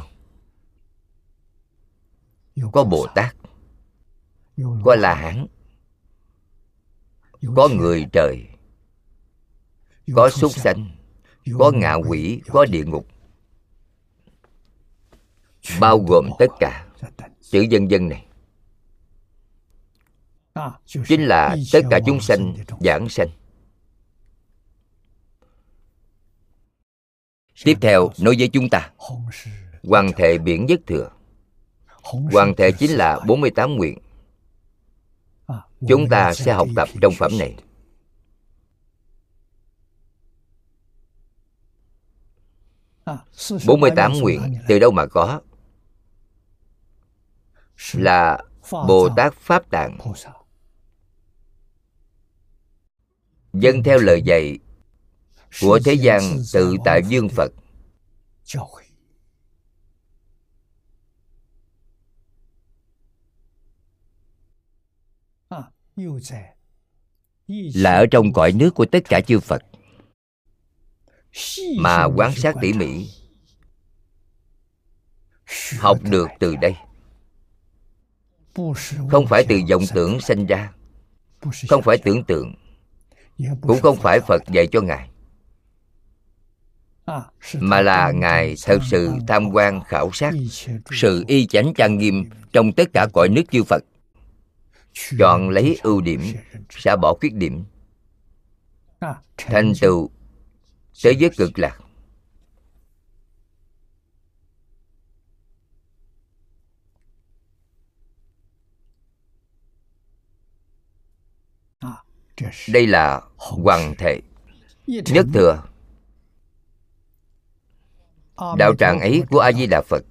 có Bồ Tát, có La Hán, có người trời, có súc sanh, có ngạ quỷ, có địa ngục, bao gồm tất cả. Chữ vân vân này chính là tất cả chúng sanh giảng sanh. Tiếp theo nói với chúng ta Hoàng Thệ Biển Nhất Thừa. Hoàng Thệ chính là 48 nguyện. Chúng ta sẽ học tập trong phẩm này. Bốn mươi tám nguyện từ đâu mà có? Là Bồ Tát Pháp Tạng dâng theo lời dạy của thế gian tự tại vương Phật, là ở trong cõi nước của tất cả chư Phật mà quan sát tỉ mỉ, học được từ đây. Không phải từ vọng tưởng sanh ra, không phải tưởng tượng, cũng không phải Phật dạy cho Ngài, mà là Ngài thật sự tham quan khảo sát sự y chánh trang nghiêm trong tất cả cõi nước chư Phật, chọn lấy ưu điểm, xả bỏ khuyết điểm, thành tựu tới với cực lạc. Đây là Hoàng Thệ Nhất Thừa. Đạo tràng ấy của A Di Đà Phật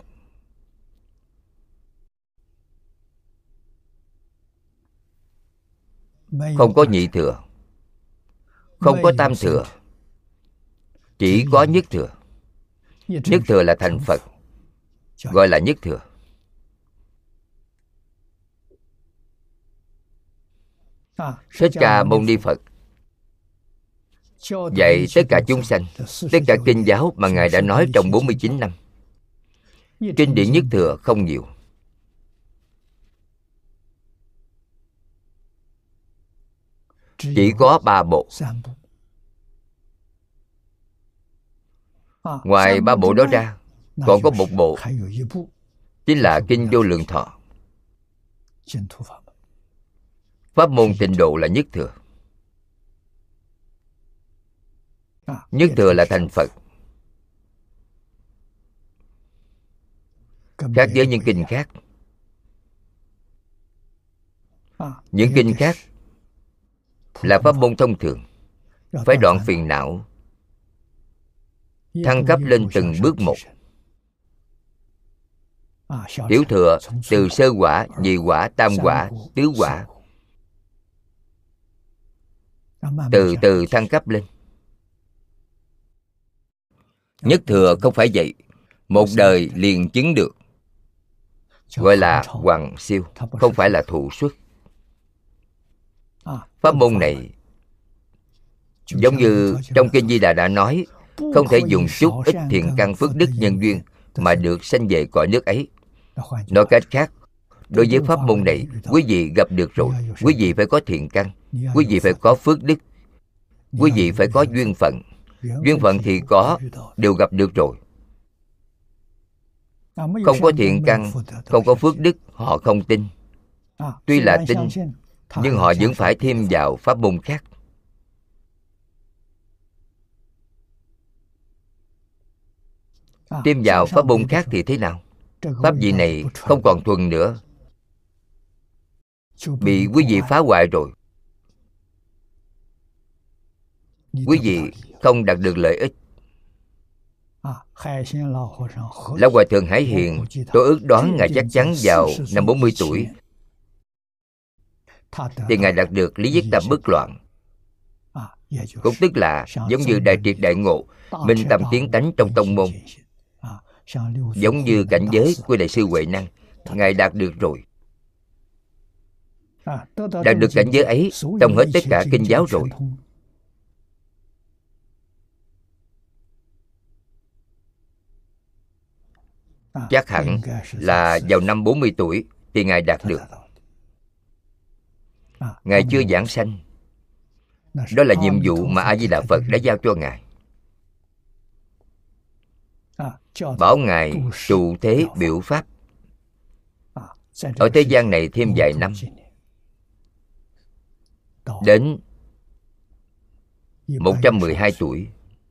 không có nhị thừa, không có tam thừa, chỉ có nhất thừa. Nhất thừa là thành Phật, gọi là nhất thừa. Thích Ca Mâu Ni Phật dạy tất cả chúng sanh, tất cả kinh giáo mà Ngài đã nói trong 49 năm. Kinh điển nhất thừa không nhiều, chỉ có 3 bộ. Ngoài 3 bộ đó ra, còn có một bộ, chính là Kinh Vô Lượng Thọ. Pháp môn tịnh độ là nhất thừa. Nhất thừa là thành Phật. Khác với những kinh khác. Những kinh khác là pháp môn thông thường, phải đoạn phiền não, thăng cấp lên từng bước một. Tiểu thừa từ sơ quả, nhị quả, tam quả, tứ quả, từ từ thăng cấp lên. Nhất thừa không phải vậy, một đời liền chứng được, gọi là hoằng siêu, không phải là thụ xuất. Pháp môn này giống như trong Kinh Di Đà đã nói, không thể dùng chút ít thiện căn phước đức nhân duyên mà được sanh về cõi nước ấy. Nói cách khác, đối với pháp môn này, quý vị gặp được rồi, quý vị phải có thiện căn, quý vị phải có phước đức, quý vị phải có duyên phận. Duyên phận thì có, đều gặp được rồi. Không có thiện căn, không có phước đức, họ không tin. Tuy là tin, nhưng họ vẫn phải thêm vào pháp môn khác. Thêm vào pháp môn khác thì thế nào? Pháp vị này không còn thuần nữa, bị quý vị phá hoại rồi. Quý vị không đạt được lợi ích. Lão Hòa Thượng Hải Hiền, tôi ước đoán Ngài chắc chắn vào năm 40 tuổi thì Ngài đạt được lý nhất tâm bất loạn. Cũng tức là giống như Đại Triệt Đại Ngộ, minh tâm tiến tánh trong tông môn, giống như cảnh giới của Đại sư Huệ Năng. Ngài đạt được rồi. Đạt được cảnh giới ấy, tổng hết tất cả kinh giáo rồi. Chắc hẳn là vào năm 40 tuổi thì Ngài đạt được. Ngài chưa giảng sanh. Đó là nhiệm vụ mà A Di Đà Phật đã giao cho Ngài. Bảo Ngài trụ thế biểu pháp. Ở thế gian này thêm vài năm, đến 112 tuổi,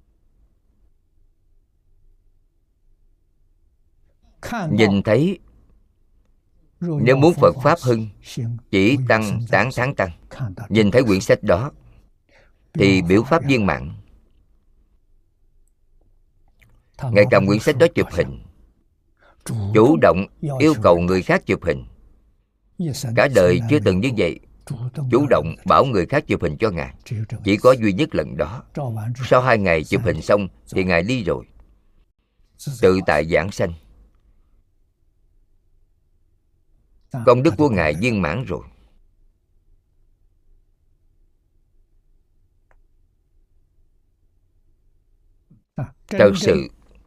nhìn thấy nếu muốn Phật Pháp hưng, chỉ tăng tán thán tăng. Nhìn thấy quyển sách đó thì biểu pháp viên mãn. Ngài cầm quyển sách đó chụp hình, chủ động yêu cầu người khác chụp hình. Cả đời chưa từng như vậy, chủ động bảo người khác chụp hình cho Ngài. Chỉ có duy nhất lần đó. Sau 2 ngày chụp hình xong thì Ngài đi rồi, tự tại giảng sanh. Công đức của Ngài viên mãn rồi. Thật sự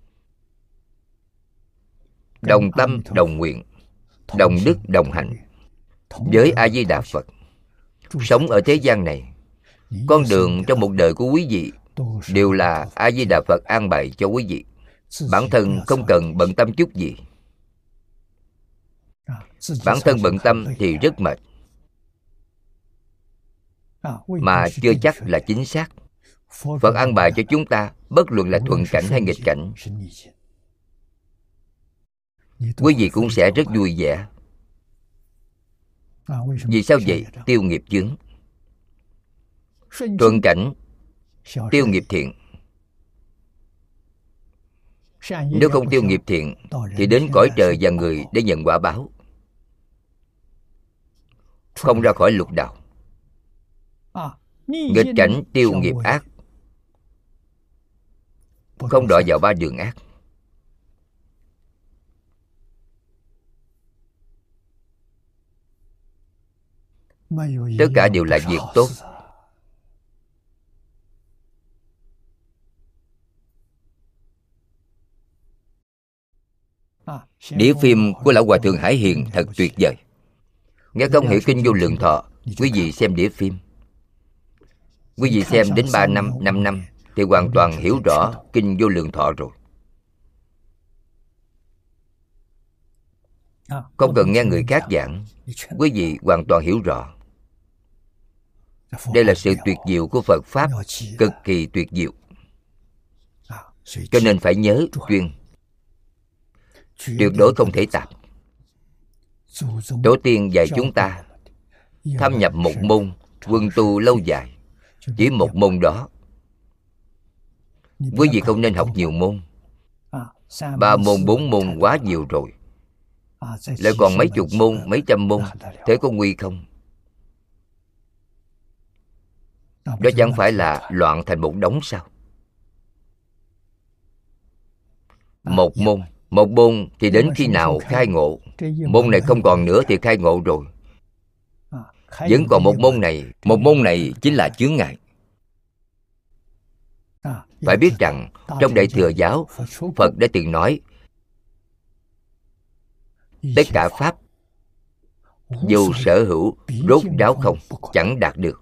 đồng tâm đồng nguyện, đồng đức đồng hạnh với A Di Đà Phật. Sống ở thế gian này, con đường trong một đời của quý vị đều là A Di Đà Phật an bài cho quý vị. Bản thân không cần bận tâm chút gì. Bản thân bận tâm thì rất mệt, mà chưa chắc là chính xác. Phật an bài cho chúng ta, bất luận là thuận cảnh hay nghịch cảnh, quý vị cũng sẽ rất vui vẻ. Vì sao vậy? Tiêu nghiệp chướng. Thuận cảnh tiêu nghiệp thiện. Nếu không tiêu nghiệp thiện thì đến cõi trời và người để nhận quả báo, không ra khỏi lục đạo. Nghịch cảnh tiêu nghiệp ác, không đọa vào 3 đường ác. Tất cả đều là việc tốt. Đĩa phim của Lão Hòa Thượng Hải Hiền thật tuyệt vời. Nghe không hiểu Kinh Vô Lượng Thọ, quý vị xem đĩa phim. Quý vị xem đến 3 năm, 5 năm thì hoàn toàn hiểu rõ Kinh Vô Lượng Thọ rồi. Không cần nghe người khác giảng, quý vị hoàn toàn hiểu rõ. Đây là sự tuyệt diệu của Phật Pháp, cực kỳ tuyệt diệu. Cho nên phải nhớ chuyên, tuyệt đối không thể tạp. Tổ tiên dạy chúng ta thâm nhập một môn, quân tu lâu dài. Chỉ một môn đó. Quý vị không nên học nhiều môn. 3 môn, 4 môn quá nhiều rồi. Lại còn mấy chục môn, mấy trăm môn, thế có nguy không? Đó chẳng phải là loạn thành một đống sao? Một môn thì đến khi nào khai ngộ. Môn này không còn nữa thì khai ngộ rồi. Vẫn còn một môn này chính là chướng ngại. Phải biết rằng trong Đại Thừa Giáo, Phật đã từng nói tất cả Pháp dù sở hữu, rốt ráo không, chẳng đạt được.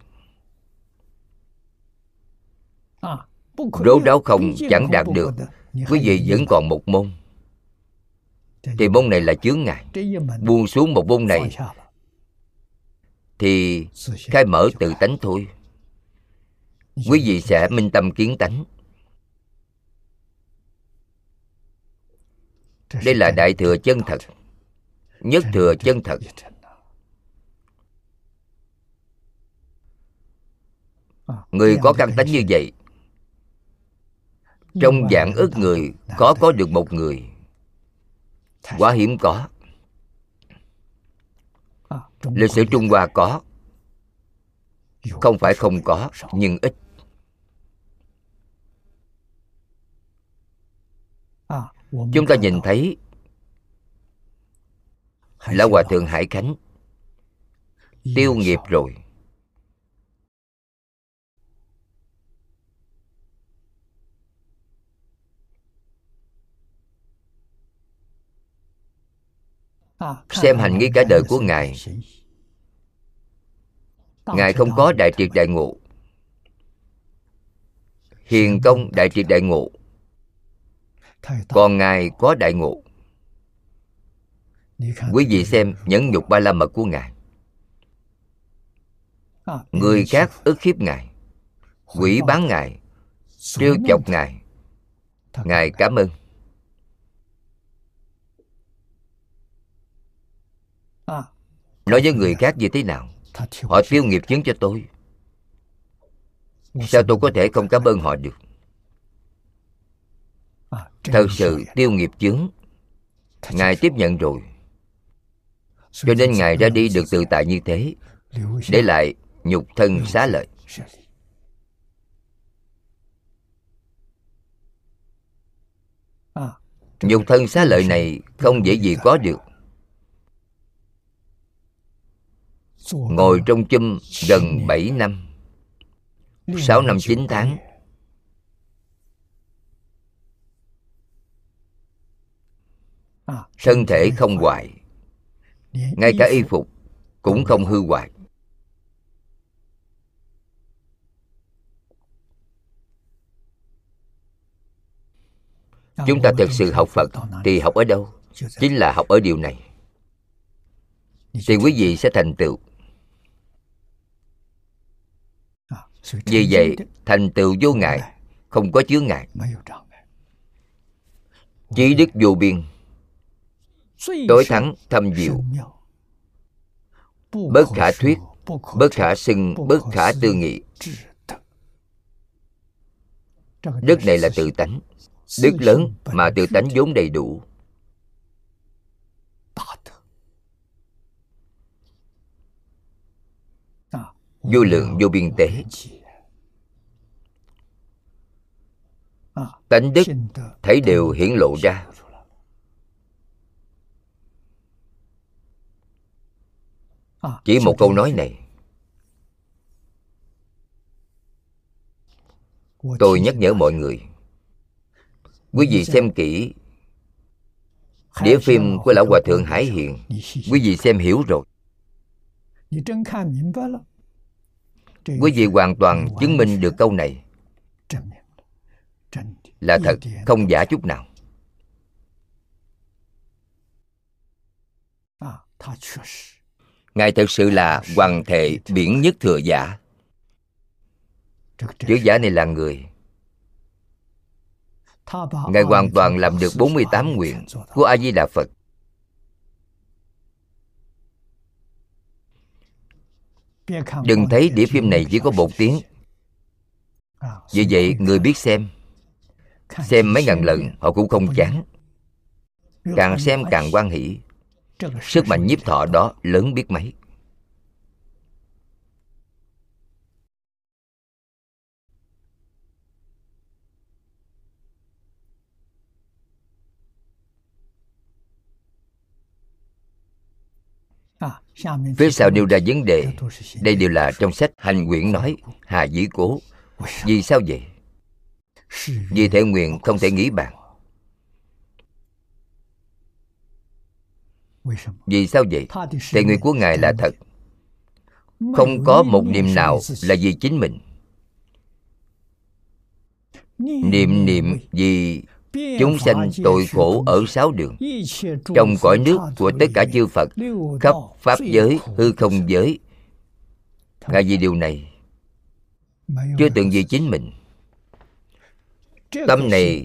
Rốt ráo không, chẳng đạt được. Quý vị vẫn còn một môn, thì môn này là chướng ngại. Buông xuống một môn này thì khai mở tự tánh thôi. Quý vị sẽ minh tâm kiến tánh. Đây là Đại Thừa chân thật, Nhất Thừa chân thật. Người có căn tánh như vậy, trong vạn ức người khó có được một người, quá hiếm có. Lịch sử Trung Hoa có, không phải không có, nhưng ít. Chúng ta nhìn thấy Lão Hòa Thượng Hải Khánh tiêu nghiệp rồi. Xem hành nghĩa cả đời của Ngài, Ngài không có đại triệt đại ngộ, hiền công đại triệt đại ngộ, còn Ngài có đại ngộ. Quý vị xem nhẫn nhục ba la mật của Ngài. Người khác ức hiếp Ngài, quỷ bán Ngài, trêu chọc Ngài, Ngài cảm ơn. Nói với người khác như thế nào? Họ tiêu nghiệp chướng cho tôi, sao tôi có thể không cảm ơn họ được? Thật sự tiêu nghiệp chướng Ngài tiếp nhận rồi, cho nên Ngài ra đi được tự tại như thế, để lại nhục thân xá lợi. Nhục thân xá lợi này không dễ gì có được. Ngồi trong chum gần 7 năm, 6 năm 9 tháng. Thân thể không hoại, ngay cả y phục cũng không hư hoại. Chúng ta thực sự học Phật thì học ở đâu? Chính là học ở điều này, thì quý vị sẽ thành tựu. Vì vậy, thành tựu vô ngại, không có chướng ngại. Trí đức vô biên, tối thắng thâm diệu, bất khả thuyết, bất khả xưng, bất khả tư nghị. Đức này là tự tánh, đức lớn mà tự tánh vốn đầy đủ. Vô lượng vô biên tế. Tánh đức thấy đều hiển lộ ra. Chỉ một câu nói này, tôi nhắc nhở mọi người, quý vị xem kỹ đĩa phim của Lão Hòa Thượng Hải Hiền, quý vị xem hiểu rồi. Quý vị hoàn toàn chứng minh được câu này là thật, không giả chút nào. Ngài thật sự là hoàng thệ biển nhất thừa giả. Chữ giả này là người. Ngài hoàn toàn làm được 48 nguyện của A Di Đà Phật. Đừng thấy đĩa phim này chỉ có 1 tiếng. Vì vậy người biết xem mấy ngàn lần họ cũng không chán. Càng xem càng hoan hỷ. Sức mạnh nhiếp thọ đó lớn biết mấy. Phía sau nêu ra vấn đề. Đây đều là trong sách Hành Nguyện nói, Hà Dĩ Cố. Vì sao vậy? Vì thể nguyện không thể nghĩ bàn. Vì sao vậy? Thể nguyện của Ngài là thật, không có một niệm nào là vì chính mình. Niệm vì chúng sanh tội khổ ở 6 đường, trong cõi nước của tất cả chư Phật, khắp pháp giới, hư không giới. Ngài vì điều này, chưa từng vì chính mình. Tâm này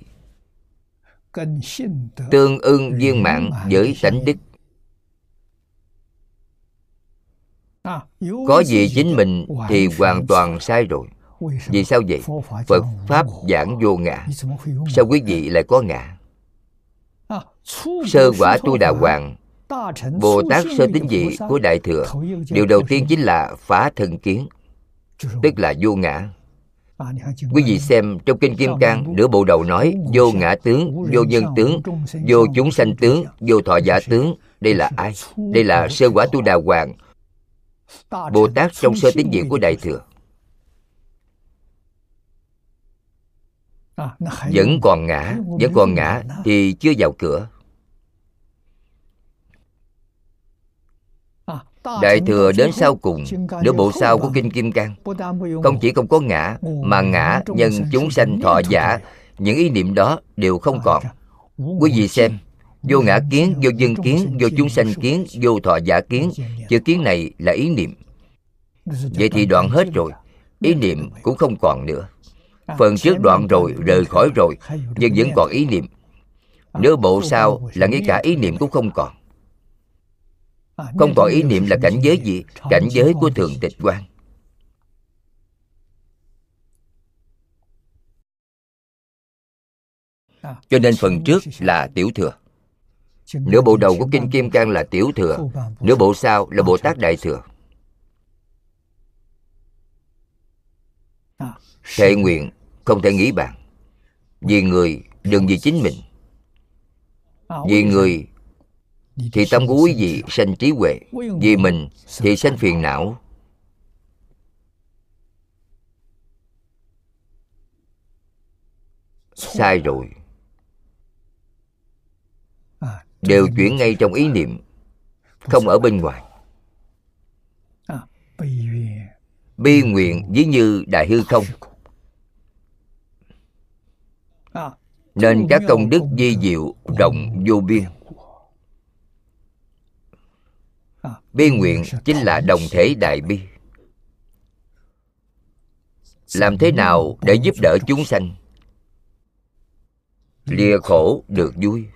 tương ưng viên mãn với tánh đức. Có vì chính mình thì hoàn toàn sai rồi. Vì sao vậy? Phật Pháp giảng vô ngã, sao quý vị lại có ngã? Sơ quả Tu Đà Hoàng, Bồ Tát sơ tín vị của Đại Thừa, điều đầu tiên chính là phá thân kiến, tức là vô ngã. Quý vị xem trong Kinh Kim Cang, nửa bộ đầu nói vô ngã tướng, vô nhân tướng, vô chúng sanh tướng, vô thọ giả tướng. Đây là ai? Đây là sơ quả Tu Đà Hoàng, Bồ Tát trong sơ tín vị của Đại Thừa. Vẫn còn ngã thì chưa vào cửa. Đại Thừa đến sau cùng, nửa bộ sau của Kinh Kim Cang, không chỉ không có ngã, mà ngã, nhân, chúng sanh, thọ giả, những ý niệm đó đều không còn. Quý vị xem, vô ngã kiến, vô nhân kiến, vô chúng sanh kiến, vô thọ giả kiến. Chữ kiến này là ý niệm. Vậy thì đoạn hết rồi, ý niệm cũng không còn nữa. Phần trước đoạn rồi, rời khỏi rồi, nhưng vẫn còn ý niệm. Nửa bộ sau là ngay cả ý niệm cũng không còn. Không còn ý niệm là cảnh giới gì? Cảnh giới của thường tịch quan. Cho nên phần trước là tiểu thừa. Nửa bộ đầu của Kinh Kim Cang là tiểu thừa, nửa bộ sau là Bồ Tát Đại Thừa. Thệ nguyện không thể nghĩ bàn. Vì người đừng vì chính mình. Vì người thì tâm của quý vị sanh trí huệ, vì mình thì sanh phiền não. Sai rồi. Đều chuyển ngay trong ý niệm, không ở bên ngoài. Bi nguyện ví như đại hư không, nên các công đức vi diệu rộng vô biên. Bi nguyện chính là đồng thể đại bi. Làm thế nào để giúp đỡ chúng sanh lìa khổ được vui?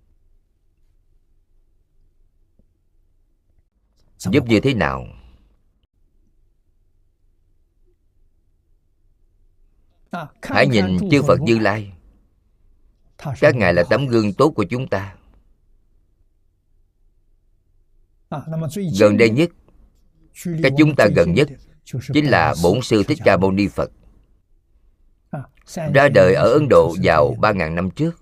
Giúp như thế nào? Hãy nhìn chư Phật Như Lai. Các ngài là tấm gương tốt của chúng ta. Gần đây nhất, cách chúng ta gần nhất chính là Bổn Sư Thích Ca Mâu Ni Phật. Ra đời ở Ấn Độ vào 3.000 năm trước.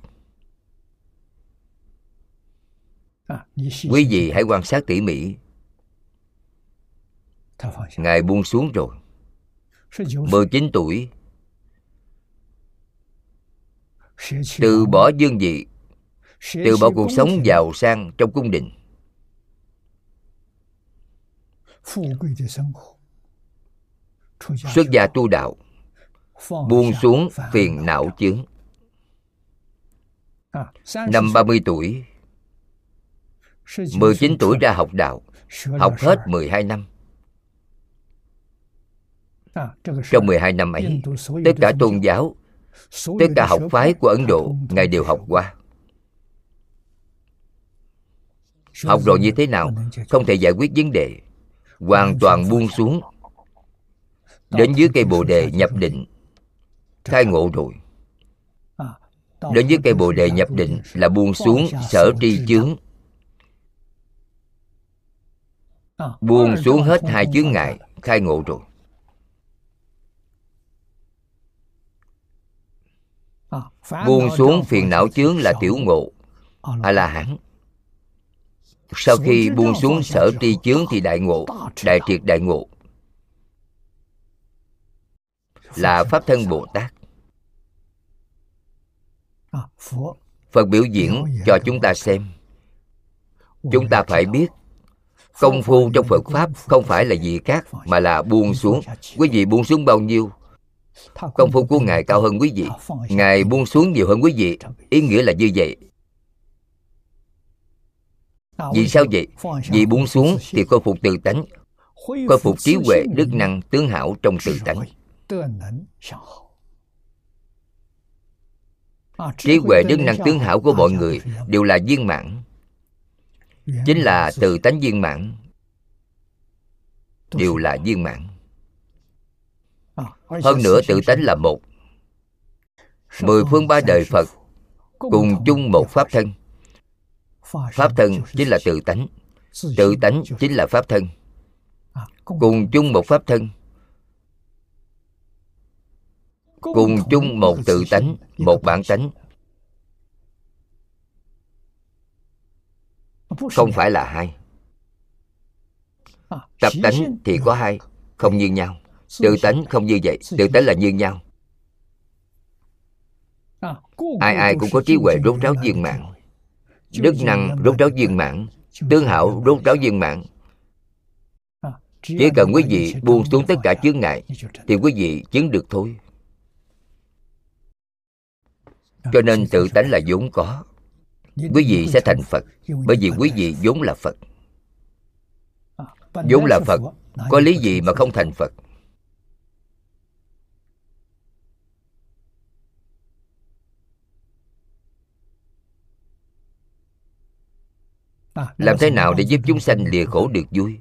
Quý vị hãy quan sát tỉ mỉ. Ngài buông xuống rồi. 19 tuổi, từ bỏ dương vị, từ bỏ cuộc sống giàu sang trong cung đình, xuất gia tu đạo, buông xuống phiền não chướng. Năm 30 tuổi, 19 tuổi ra học đạo, học hết 12 năm. Trong 12 năm ấy, tất cả tôn giáo, tất cả học phái của Ấn Độ, Ngài đều học qua. Học rồi như thế nào? Không thể giải quyết vấn đề. Hoàn toàn buông xuống. Đến dưới cây Bồ Đề nhập định, khai ngộ rồi. Đến dưới cây Bồ Đề nhập định là buông xuống sở tri chướng, buông xuống hết hai chướng ngại, khai ngộ rồi. Buông xuống phiền não chướng là tiểu ngộ, A-la-hán. Sau khi buông xuống sở tri chướng thì đại ngộ, đại triệt đại ngộ, là Pháp Thân Bồ Tát. Phật biểu diễn cho chúng ta xem. Chúng ta phải biết, công phu trong Phật Pháp không phải là gì khác, mà là buông xuống. Quý vị buông xuống bao nhiêu, công phu của Ngài cao hơn quý vị. Ngài buông xuống nhiều hơn quý vị. Ý nghĩa là như vậy. Vì sao vậy? Vì buông xuống thì khôi phục tự tánh, khôi phục trí huệ, đức năng, tướng hảo trong tự tánh. Trí huệ, đức năng, tướng hảo của mọi người đều là viên mãn, chính là tự tánh viên mãn, đều là viên mãn. Hơn nữa tự tánh là một. 10 phương 3 đời Phật cùng chung một pháp thân. Pháp thân chính là tự tánh, tự tánh chính là pháp thân. Cùng chung một pháp thân, cùng chung một tự tánh, một bản tánh. Không phải là hai. Tập tánh thì có hai, không như nhau. Tự tánh không như vậy, tự tánh là như nhau. Ai ai cũng có trí huệ rốt ráo viên mãn, đức năng rốt ráo viên mãn, tướng hảo rốt ráo viên mãn. Chỉ cần quý vị buông xuống tất cả chướng ngại thì quý vị chứng được thôi. Cho nên tự tánh là vốn có. Quý vị sẽ thành Phật, bởi vì quý vị vốn là Phật. Vốn là Phật, có lý gì mà không thành Phật? Làm thế nào để giúp chúng sanh lìa khổ được vui?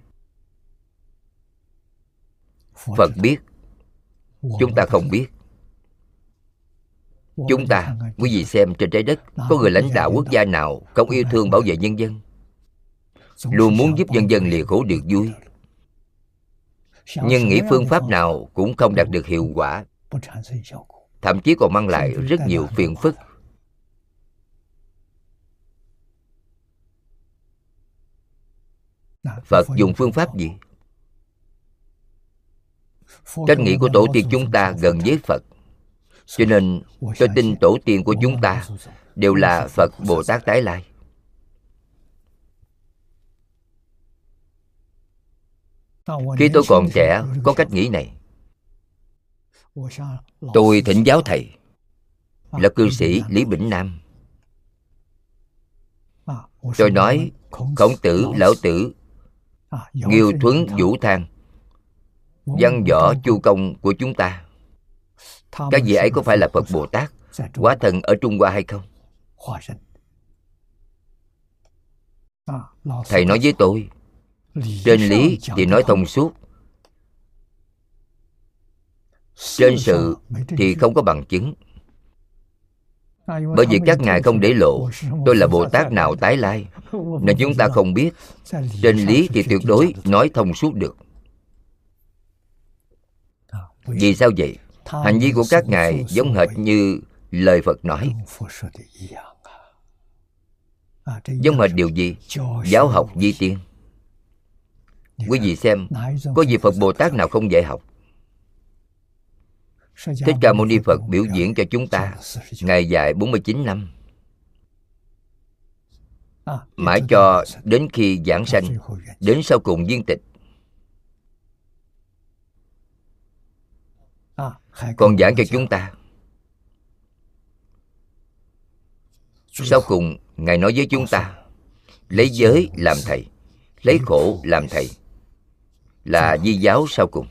Phật biết, chúng ta không biết. Chúng ta, quý vị xem trên trái đất, có người lãnh đạo quốc gia nào không yêu thương bảo vệ nhân dân, luôn muốn giúp nhân dân lìa khổ được vui, nhưng nghĩ phương pháp nào cũng không đạt được hiệu quả, thậm chí còn mang lại rất nhiều phiền phức. Phật dùng phương pháp gì? Cách nghĩ của tổ tiên chúng ta gần với Phật, cho nên tôi tin tổ tiên của chúng ta đều là Phật Bồ Tát tái lai. Khi tôi còn trẻ có cách nghĩ này. Tôi thỉnh giáo thầy là cư sĩ Lý Bỉnh Nam. Tôi nói Khổng Tử, Lão Tử, Nghiêu Thuấn, Vũ Thang, Văn Võ, Chu Công của chúng ta, các vị ấy có phải là Phật Bồ Tát hóa thân ở Trung Hoa hay không? Thầy nói với tôi, trên lý thì nói thông suốt, trên sự thì không có bằng chứng. Bởi vì các ngài không để lộ tôi là Bồ Tát nào tái lai, nên chúng ta không biết. Trên lý thì tuyệt đối nói thông suốt được. Vì sao vậy? Hành vi của các ngài giống hệt như lời Phật nói. Giống hệt điều gì? Giáo học vi tiên. Quý vị xem, có vị Phật Bồ Tát nào không dạy học? Thích Ca Mâu Ni Phật biểu diễn cho chúng ta, Ngài dạy 49 năm, mãi cho đến khi giảng sanh, đến sau cùng viên tịch. Còn giảng cho chúng ta. Sau cùng Ngài nói với chúng ta, lấy giới làm thầy, lấy khổ làm thầy, là di giáo sau cùng.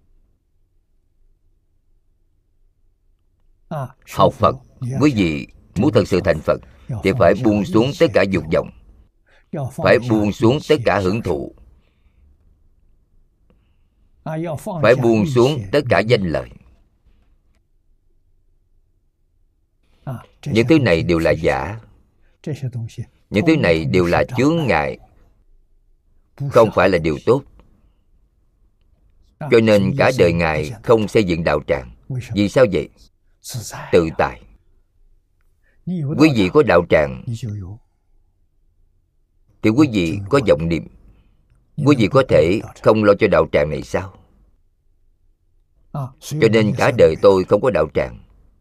Học Phật, quý vị muốn thật sự thành Phật thì phải buông xuống tất cả dục vọng, phải buông xuống tất cả hưởng thụ, phải buông xuống tất cả danh lợi. Những thứ này đều là giả. Những thứ này đều là chướng ngại, không phải là điều tốt. Cho nên cả đời Ngài không xây dựng đạo tràng. Vì sao vậy? Tự tại. Quý vị có đạo tràng thì quý vị có vọng niệm. Quý vị có thể không lo cho đạo tràng này sao? Cho nên cả đời tôi không có đạo tràng.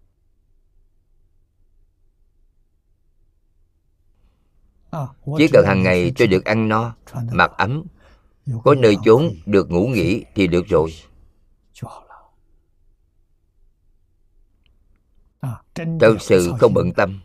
Chỉ cần hàng ngày tôi được ăn no, mặc ấm, có nơi chốn được ngủ nghỉ thì được rồi. Thật sự không bận tâm,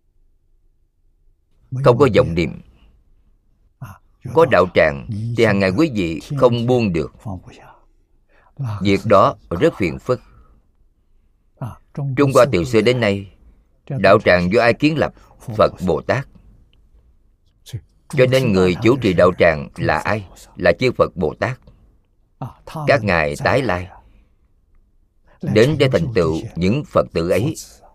không có vọng niệm. Có đạo tràng thì hàng ngày quý vị không buông được. Việc đó rất phiền phức. Trung Hoa từ xưa đến nay, đạo tràng do ai kiến lập? Phật Bồ Tát. Cho nên người chủ trì đạo tràng là ai? Là chư Phật Bồ Tát. Các ngài tái lai, đến để thành tựu những Phật tử ấy.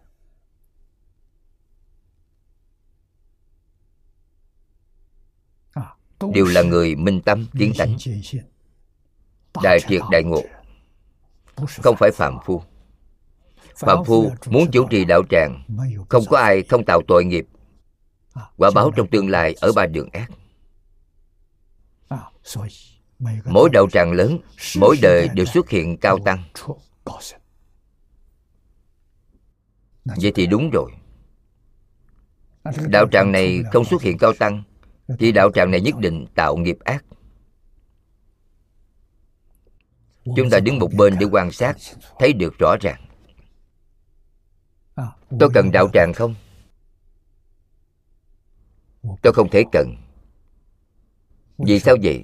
Đều là người minh tâm kiến tánh, đại triệt đại ngộ, không phải phàm phu. Phàm phu muốn chủ trì đạo tràng, không có ai không tạo tội nghiệp, quả báo trong tương lai ở ba đường ác. Mỗi đạo tràng lớn, mỗi đời đều xuất hiện cao tăng. Vậy thì đúng rồi. Đạo tràng này không xuất hiện cao tăng thì đạo tràng này nhất định tạo nghiệp ác. Chúng ta đứng một bên để quan sát, thấy được rõ ràng. Tôi cần đạo tràng không? Tôi không thể cần. Vì sao vậy?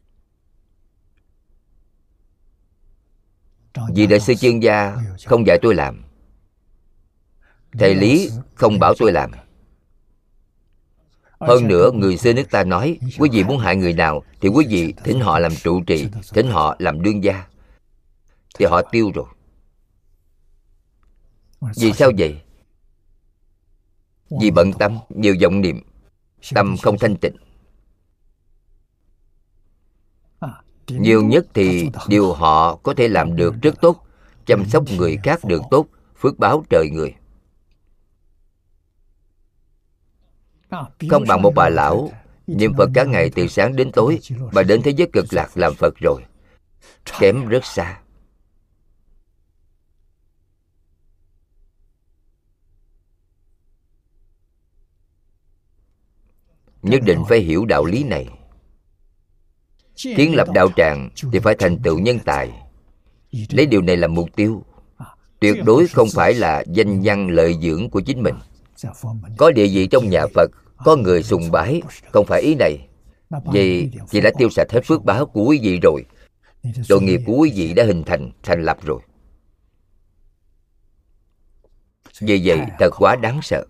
Vì Đại sư Chương Gia không dạy tôi làm, thầy Lý không bảo tôi làm. Hơn nữa, người xưa nước ta nói, quý vị muốn hại người nào thì quý vị thỉnh họ làm trụ trì, thỉnh họ làm đương gia, thì họ tiêu rồi. Vì sao vậy? Vì bận tâm, nhiều vọng niệm, tâm không thanh tịnh. Nhiều nhất thì điều họ có thể làm được rất tốt, chăm sóc người khác được tốt, phước báo trời người. Không bằng một bà lão niệm Phật cả ngày từ sáng đến tối, bà đến thế giới cực lạc làm Phật rồi. Kém rất xa. Nhất định phải hiểu đạo lý này. Kiến lập đạo tràng thì phải thành tựu nhân tài, lấy điều này làm mục tiêu. Tuyệt đối không phải là danh văn lợi dưỡng của chính mình. Có địa vị trong nhà Phật, có người sùng bái, không phải ý này. Vậy thì đã tiêu sạch hết phước báo của quý vị rồi. Tội nghiệp của quý vị đã hình thành lập rồi. Vì vậy thật quá đáng sợ.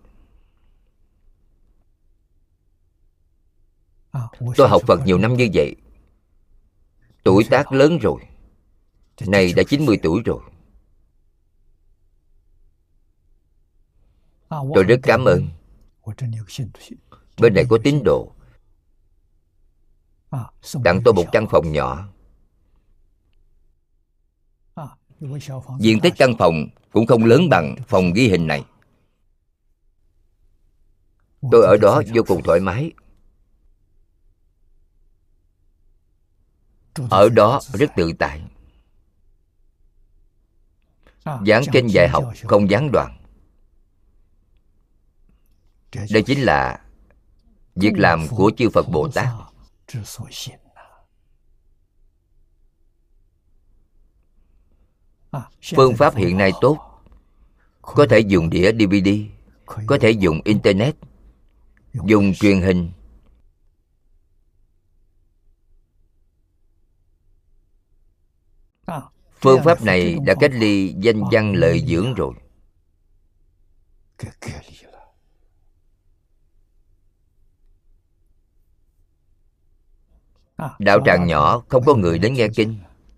Tôi học Phật nhiều năm như vậy, tuổi tác lớn rồi, này đã 90 tuổi rồi. Tôi rất cảm ơn. Bên này có tín đồ tặng tôi một căn phòng nhỏ. Diện tích căn phòng cũng không lớn bằng phòng ghi hình này. Tôi ở đó vô cùng thoải mái. Ở đó rất tự tại. Giảng kinh dạy học không gián đoạn. Đây chính là việc làm của chư Phật Bồ Tát. Phương pháp hiện nay tốt. Có thể dùng đĩa DVD, có thể dùng Internet, dùng truyền hình. Phương pháp này đã cách ly danh văn lợi dưỡng rồi. Đạo tràng nhỏ không có người đến nghe kinh.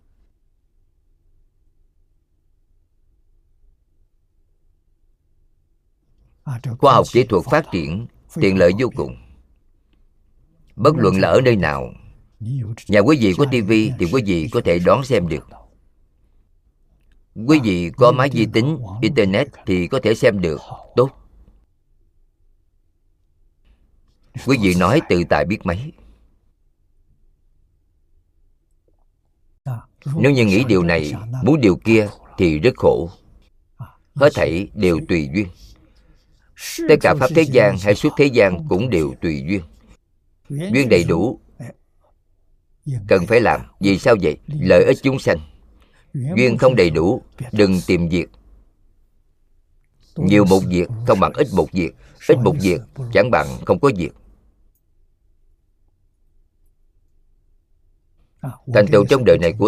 Khoa học kỹ thuật phát triển, tiện lợi vô cùng. Bất luận là ở nơi nào, nhà quý vị có tivi thì quý vị có thể đón xem được. Quý vị có máy vi tính, Internet thì có thể xem được, tốt. Quý vị nói tự tại biết mấy. Nếu như nghĩ điều này, muốn điều kia thì rất khổ. Hết thảy đều tùy duyên. Tất cả pháp thế gian hay suốt thế gian cũng đều tùy duyên. Duyên đầy đủ, cần phải làm. Vì sao vậy? Lợi ích chúng sanh. Duyên không đầy đủ, đừng tìm việc. Nhiều một việc không bằng ít một việc. Ít một việc chẳng bằng không có việc. Thành tựu trong đời này của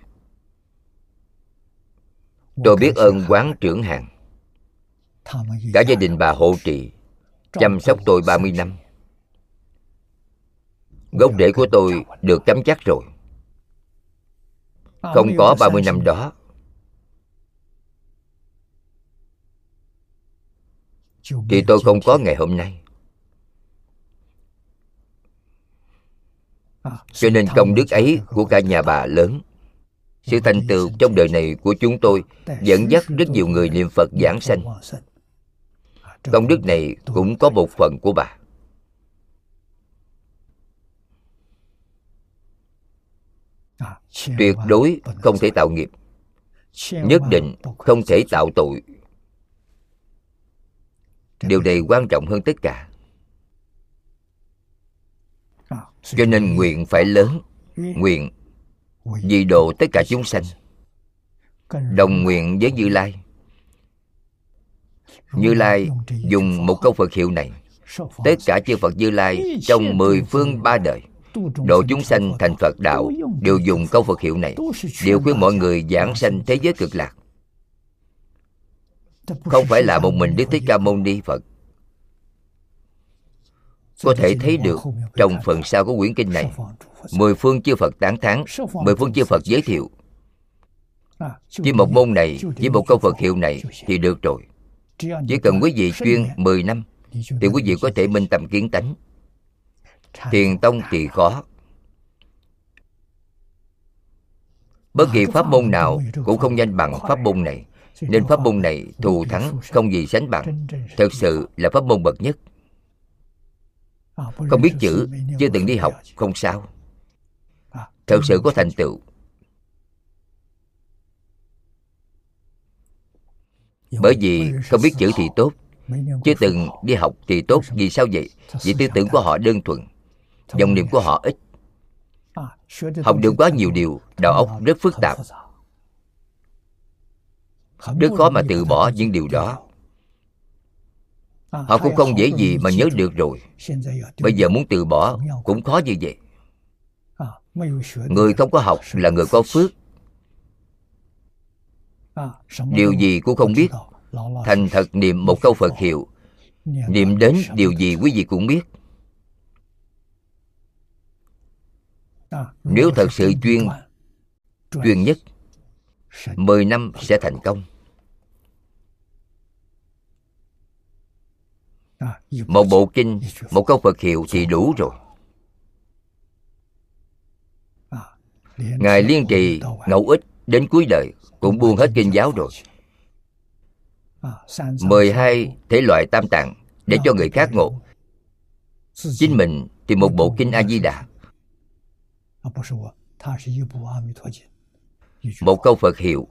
tôi biết ơn Quán Trưởng Hàng. Cả gia đình bà hộ trì, chăm sóc tôi 30 năm. Gốc rễ của tôi được chấm chắc rồi. Không có 30 năm đó thì tôi không có ngày hôm nay. Cho nên công đức ấy của cả nhà bà lớn. Sự thành tựu trong đời này của chúng tôi dẫn dắt rất nhiều người niệm Phật giảng sanh. Công đức này cũng có một phần của bà. Tuyệt đối không thể tạo nghiệp, nhất định không thể tạo tội. Điều này quan trọng hơn tất cả. Cho nên nguyện phải lớn. Nguyện vì độ tất cả chúng sanh, đồng nguyện với Như Lai. Như Lai dùng một câu Phật hiệu này. Tất cả chư Phật Như Lai trong 10 phương 3 đời độ chúng sanh thành Phật đạo đều dùng câu Phật hiệu này, đều khuyên mọi người giảng sanh thế giới cực lạc. Không phải là một mình Đức Thích Ca Mâu Ni Phật. Có thể thấy được trong phần sau của quyển kinh này, 10 phương chư Phật tán thán, 10 phương chư Phật giới thiệu. Chỉ một môn này, chỉ một câu Phật hiệu này thì được rồi. Chỉ cần quý vị chuyên 10 năm thì quý vị có thể minh tâm kiến tánh. Thiền tông thì khó. Bất kỳ pháp môn nào cũng không nhanh bằng pháp môn này. Nên pháp môn này thù thắng không gì sánh bằng. Thật sự là pháp môn bậc nhất. Không biết chữ, chưa từng đi học, không sao. Thật sự có thành tựu. Bởi vì không biết chữ thì tốt, chưa từng đi học thì tốt. Vì sao vậy? Vì tư tưởng của họ đơn thuần, vọng niệm của họ ít. Học được quá nhiều điều, đầu óc rất phức tạp, rất khó mà từ bỏ những điều đó. Họ cũng không dễ gì mà nhớ được rồi. Bây giờ muốn từ bỏ cũng khó như vậy. Người không có học là người có phước. Điều gì cũng không biết, thành thật niệm một câu Phật hiệu, niệm đến điều gì quý vị cũng biết. Nếu thật sự chuyên nhất, 10 năm sẽ thành công. Một bộ kinh, một câu Phật hiệu thì đủ rồi. Ngài Liên Trì ngẫu ích đến cuối đời cũng buông hết kinh giáo rồi. 12 thể loại tam tạng để cho người khác ngộ. Chính mình thì một bộ kinh A-di-đà, một câu Phật hiệu.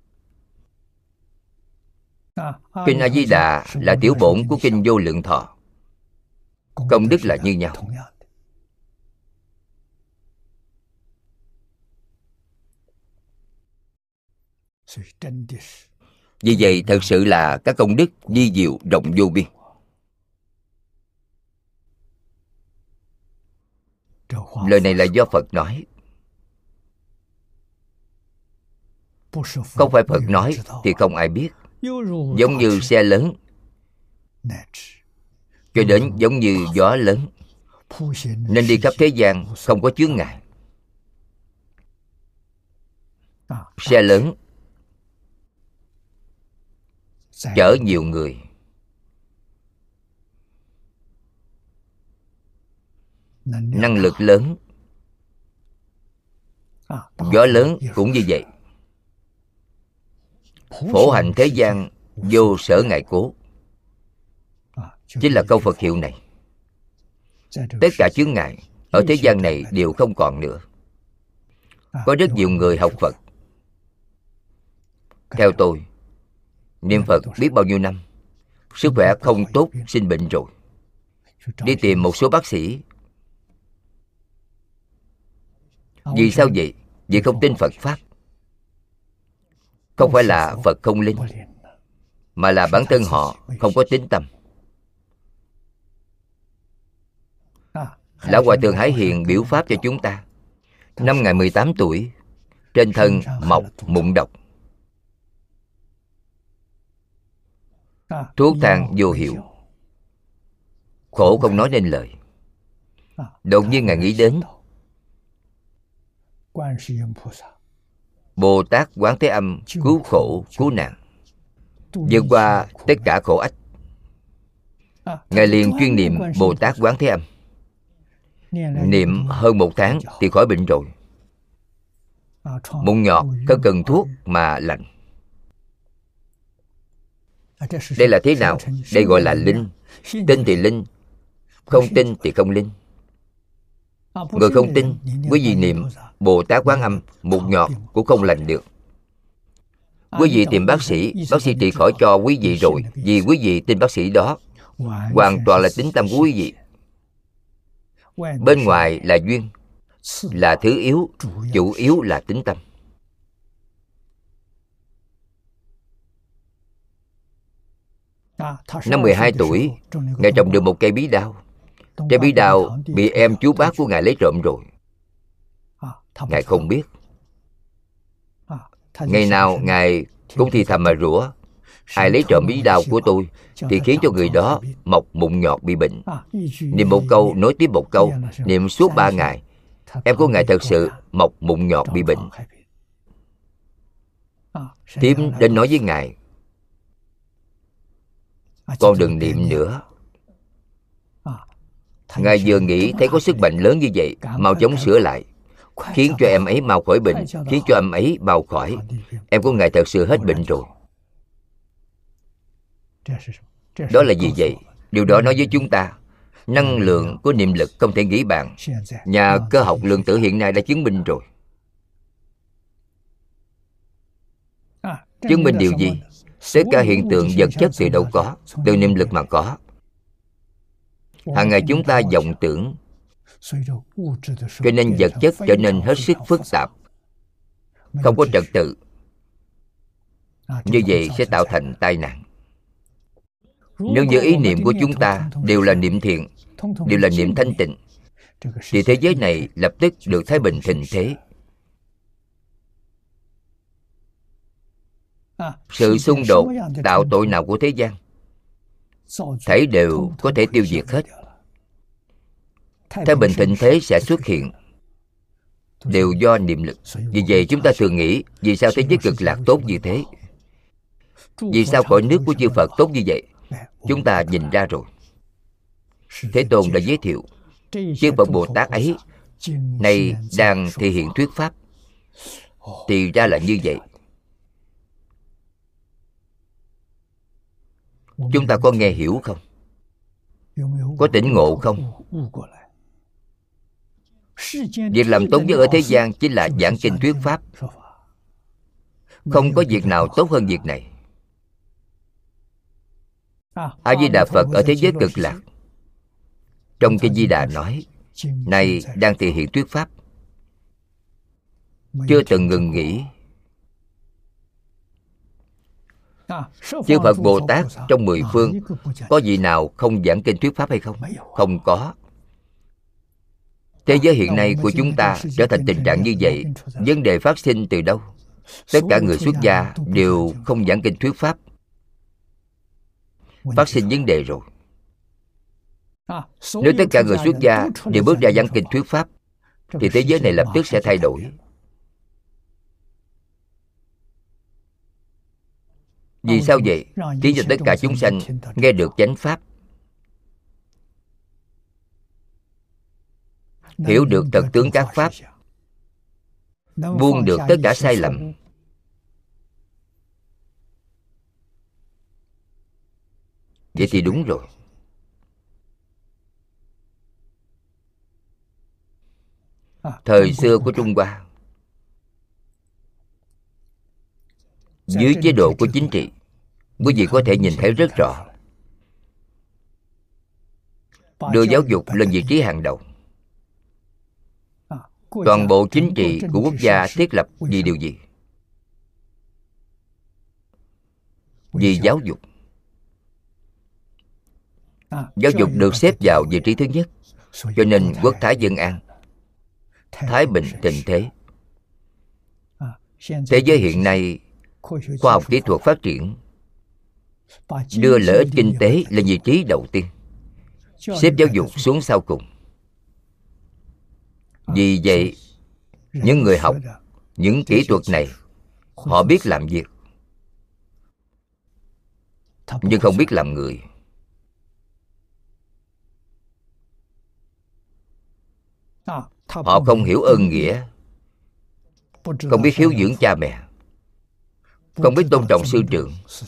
Kinh A-di-đà là tiểu bổn của kinh Vô Lượng Thọ. Công đức là như nhau. Vì vậy thật sự là các công đức vi diệu rộng vô biên. Lời này là do Phật nói. Không phải Phật nói thì không ai biết. Giống như xe lớn, cho đến giống như gió lớn, nên đi khắp thế gian không có chướng ngại. Xe lớn chở nhiều người, năng lực lớn. Gió lớn cũng như vậy. Phổ hành thế gian vô sở ngại cố, chính là câu Phật hiệu này. Tất cả chướng ngại ở thế gian này đều không còn nữa. Có rất nhiều người học Phật. Theo tôi, niệm Phật biết bao nhiêu năm, sức khỏe không tốt, sinh bệnh rồi, đi tìm một số bác sĩ. Vì sao vậy? Vì không tin Phật Pháp. Không phải là Phật không linh, mà là bản thân họ không có tín tâm. Lão Hòa Thượng Hải Hiền biểu pháp cho chúng ta. Năm Ngài 18 tuổi, trên thân mọc mụn độc, thuốc thang vô hiệu, khổ không nói nên lời. Đột nhiên Ngài nghĩ đến Bồ Tát Quán Thế Âm cứu khổ cứu nạn, vượt qua tất cả khổ ách. Ngài liền chuyên niệm Bồ Tát Quán Thế Âm. Niệm hơn 1 tháng thì khỏi bệnh rồi. Mụn nhọt không cần thuốc mà lành. Đây là thế nào? Đây gọi là linh. Tin thì linh, không tin thì không linh. Người không tin, quý vị niệm Bồ Tát Quán Âm, mụn nhọt cũng không lành được. Quý vị tìm bác sĩ trị khỏi cho quý vị rồi, vì quý vị tin bác sĩ đó. Hoàn toàn là tín tâm của quý vị. Bên ngoài là duyên, là thứ yếu, chủ yếu là tín tâm. Năm 12 tuổi, Ngài trồng được một cây bí đao. Cây bí đao bị em chú bác của Ngài lấy trộm rồi. Ngài không biết. Ngày nào Ngài cũng thì thầm mà rủa: ai lấy trộm bí đao của tôi thì khiến cho người đó mọc mụn nhọt bị bệnh. Niệm một câu nối tiếp một câu, niệm suốt 3 ngày. Em của Ngài thật sự mọc mụn nhọt bị bệnh. Thím đến nói với Ngài: con đừng niệm nữa. Ngài vừa nghĩ thấy có sức mạnh lớn như vậy, mau chóng sửa lại, khiến cho em ấy mau khỏi bệnh, khiến cho em ấy mau khỏi. Em của Ngài thật sự hết bệnh rồi. Đó là gì vậy? Điều đó nói với chúng ta, năng lượng của niệm lực không thể nghĩ bàn. Nhà cơ học lượng tử hiện nay đã chứng minh rồi. Chứng minh điều gì? Tất cả hiện tượng vật chất từ đâu có? Từ niệm lực mà có. Hàng ngày chúng ta vọng tưởng, cho nên vật chất trở nên hết sức phức tạp, không có trật tự. Như vậy sẽ tạo thành tai nạn. Nếu như ý niệm của chúng ta đều là niệm thiện, đều là niệm thanh tịnh, thì thế giới này lập tức được thái bình thịnh thế. Sự xung đột tạo tội nào của thế gian thảy đều có thể tiêu diệt hết. Thái bình thịnh thế sẽ xuất hiện, đều do niệm lực. Vì vậy chúng ta thường nghĩ, vì sao thế giới cực lạc tốt như thế? Vì sao cõi nước của chư Phật tốt như vậy? Chúng ta nhìn ra rồi. Thế Tôn đã giới thiệu, chư Phật Bồ Tát ấy nay đang thể hiện thuyết pháp. Thì ra là như vậy. Chúng ta có nghe hiểu không? Có tỉnh ngộ không? Việc làm tốt nhất ở thế gian chính là giảng kinh thuyết pháp. Không có việc nào tốt hơn việc này. A Di Đà Phật ở thế giới cực lạc, trong kinh Di Đà nói, này đang thể hiện thuyết pháp, chưa từng ngừng nghỉ. Chư Phật Bồ Tát trong 10 phương có vị nào không giảng kinh thuyết pháp hay không? Không có. Thế giới hiện nay của chúng ta trở thành tình trạng như vậy. Vấn đề phát sinh từ đâu? Tất cả người xuất gia đều không giảng kinh thuyết pháp. Phát sinh vấn đề rồi. Nếu tất cả người xuất gia đều bước ra giảng kinh thuyết pháp, thì thế giới này lập tức sẽ thay đổi. Vì sao vậy? Khiến cho tất cả chúng sanh nghe được chánh pháp, hiểu được thật tướng các pháp, buông được tất cả sai lầm. Vậy thì đúng rồi. Thời xưa của Trung Hoa, dưới chế độ của chính trị, quý vị có thể nhìn thấy rất rõ, đưa giáo dục lên vị trí hàng đầu. Toàn bộ chính trị của quốc gia thiết lập vì điều gì? Vì giáo dục. Giáo dục được xếp vào vị trí thứ nhất, cho nên quốc thái dân an, thái bình thịnh thế. Thế giới hiện nay khoa học kỹ thuật phát triển, đưa lợi ích kinh tế lên vị trí đầu tiên, xếp giáo dục xuống sau cùng. Vì vậy, những người học những kỹ thuật này, họ biết làm việc, nhưng không biết làm người. Họ không hiểu ơn nghĩa, không biết hiếu dưỡng cha mẹ, không biết tôn trọng sư trưởng.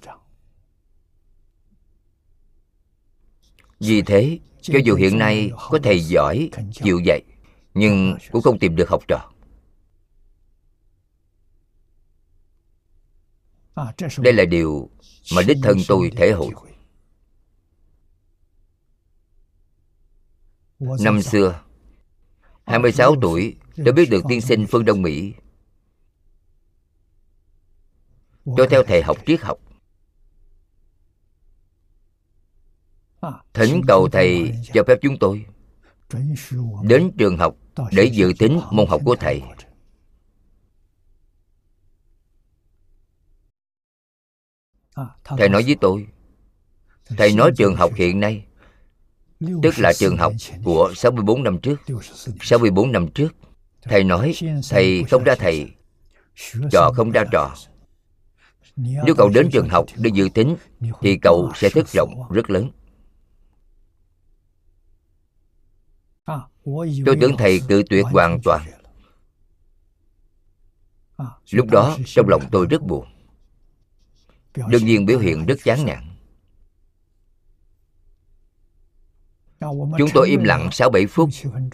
Vì thế, cho dù hiện nay có thầy giỏi chịu dạy, nhưng cũng không tìm được học trò. Đây là điều mà đích thân tôi thể hội. Năm xưa, 26 tuổi đã biết được tiên sinh phương Đông Mỹ cho theo thầy học triết học. Thỉnh cầu thầy cho phép chúng tôi đến trường học để dự tính môn học của thầy. Thầy nói với tôi, thầy nói trường học hiện nay, tức là trường học của 64 năm trước. 64 năm trước, thầy nói thầy không ra thầy, trò không ra trò. Nếu cậu đến trường học để dự tính thì cậu sẽ thất vọng rất lớn. Tôi tưởng thầy cự tuyệt hoàn toàn. Lúc đó trong lòng tôi rất buồn, đương nhiên biểu hiện rất chán nản. Chúng tôi im lặng 6-7 phút.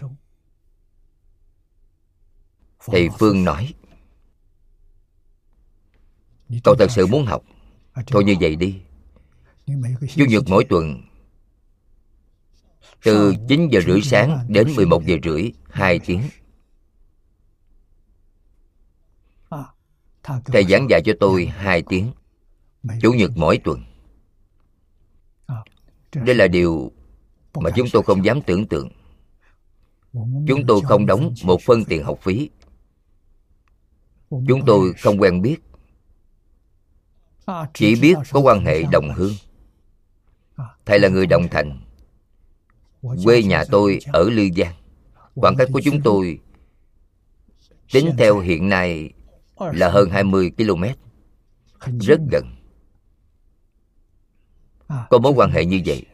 Thầy Phương nói, cậu thật sự muốn học, thôi như vậy đi. Chủ nhật mỗi tuần từ 9 giờ rưỡi sáng đến 11 giờ rưỡi, 2 tiếng. Thầy giảng dạy cho tôi 2 tiếng, Chủ nhật mỗi tuần. Đây là điều mà chúng tôi không dám tưởng tượng. Chúng tôi không đóng một phân tiền học phí. Chúng tôi không quen biết, chỉ biết có quan hệ đồng hương. Thầy là người Đồng Thành, quê nhà tôi ở Lư Giang. Khoảng cách của chúng tôi tính theo hiện nay là hơn 20 km, rất gần. Có mối quan hệ như vậy,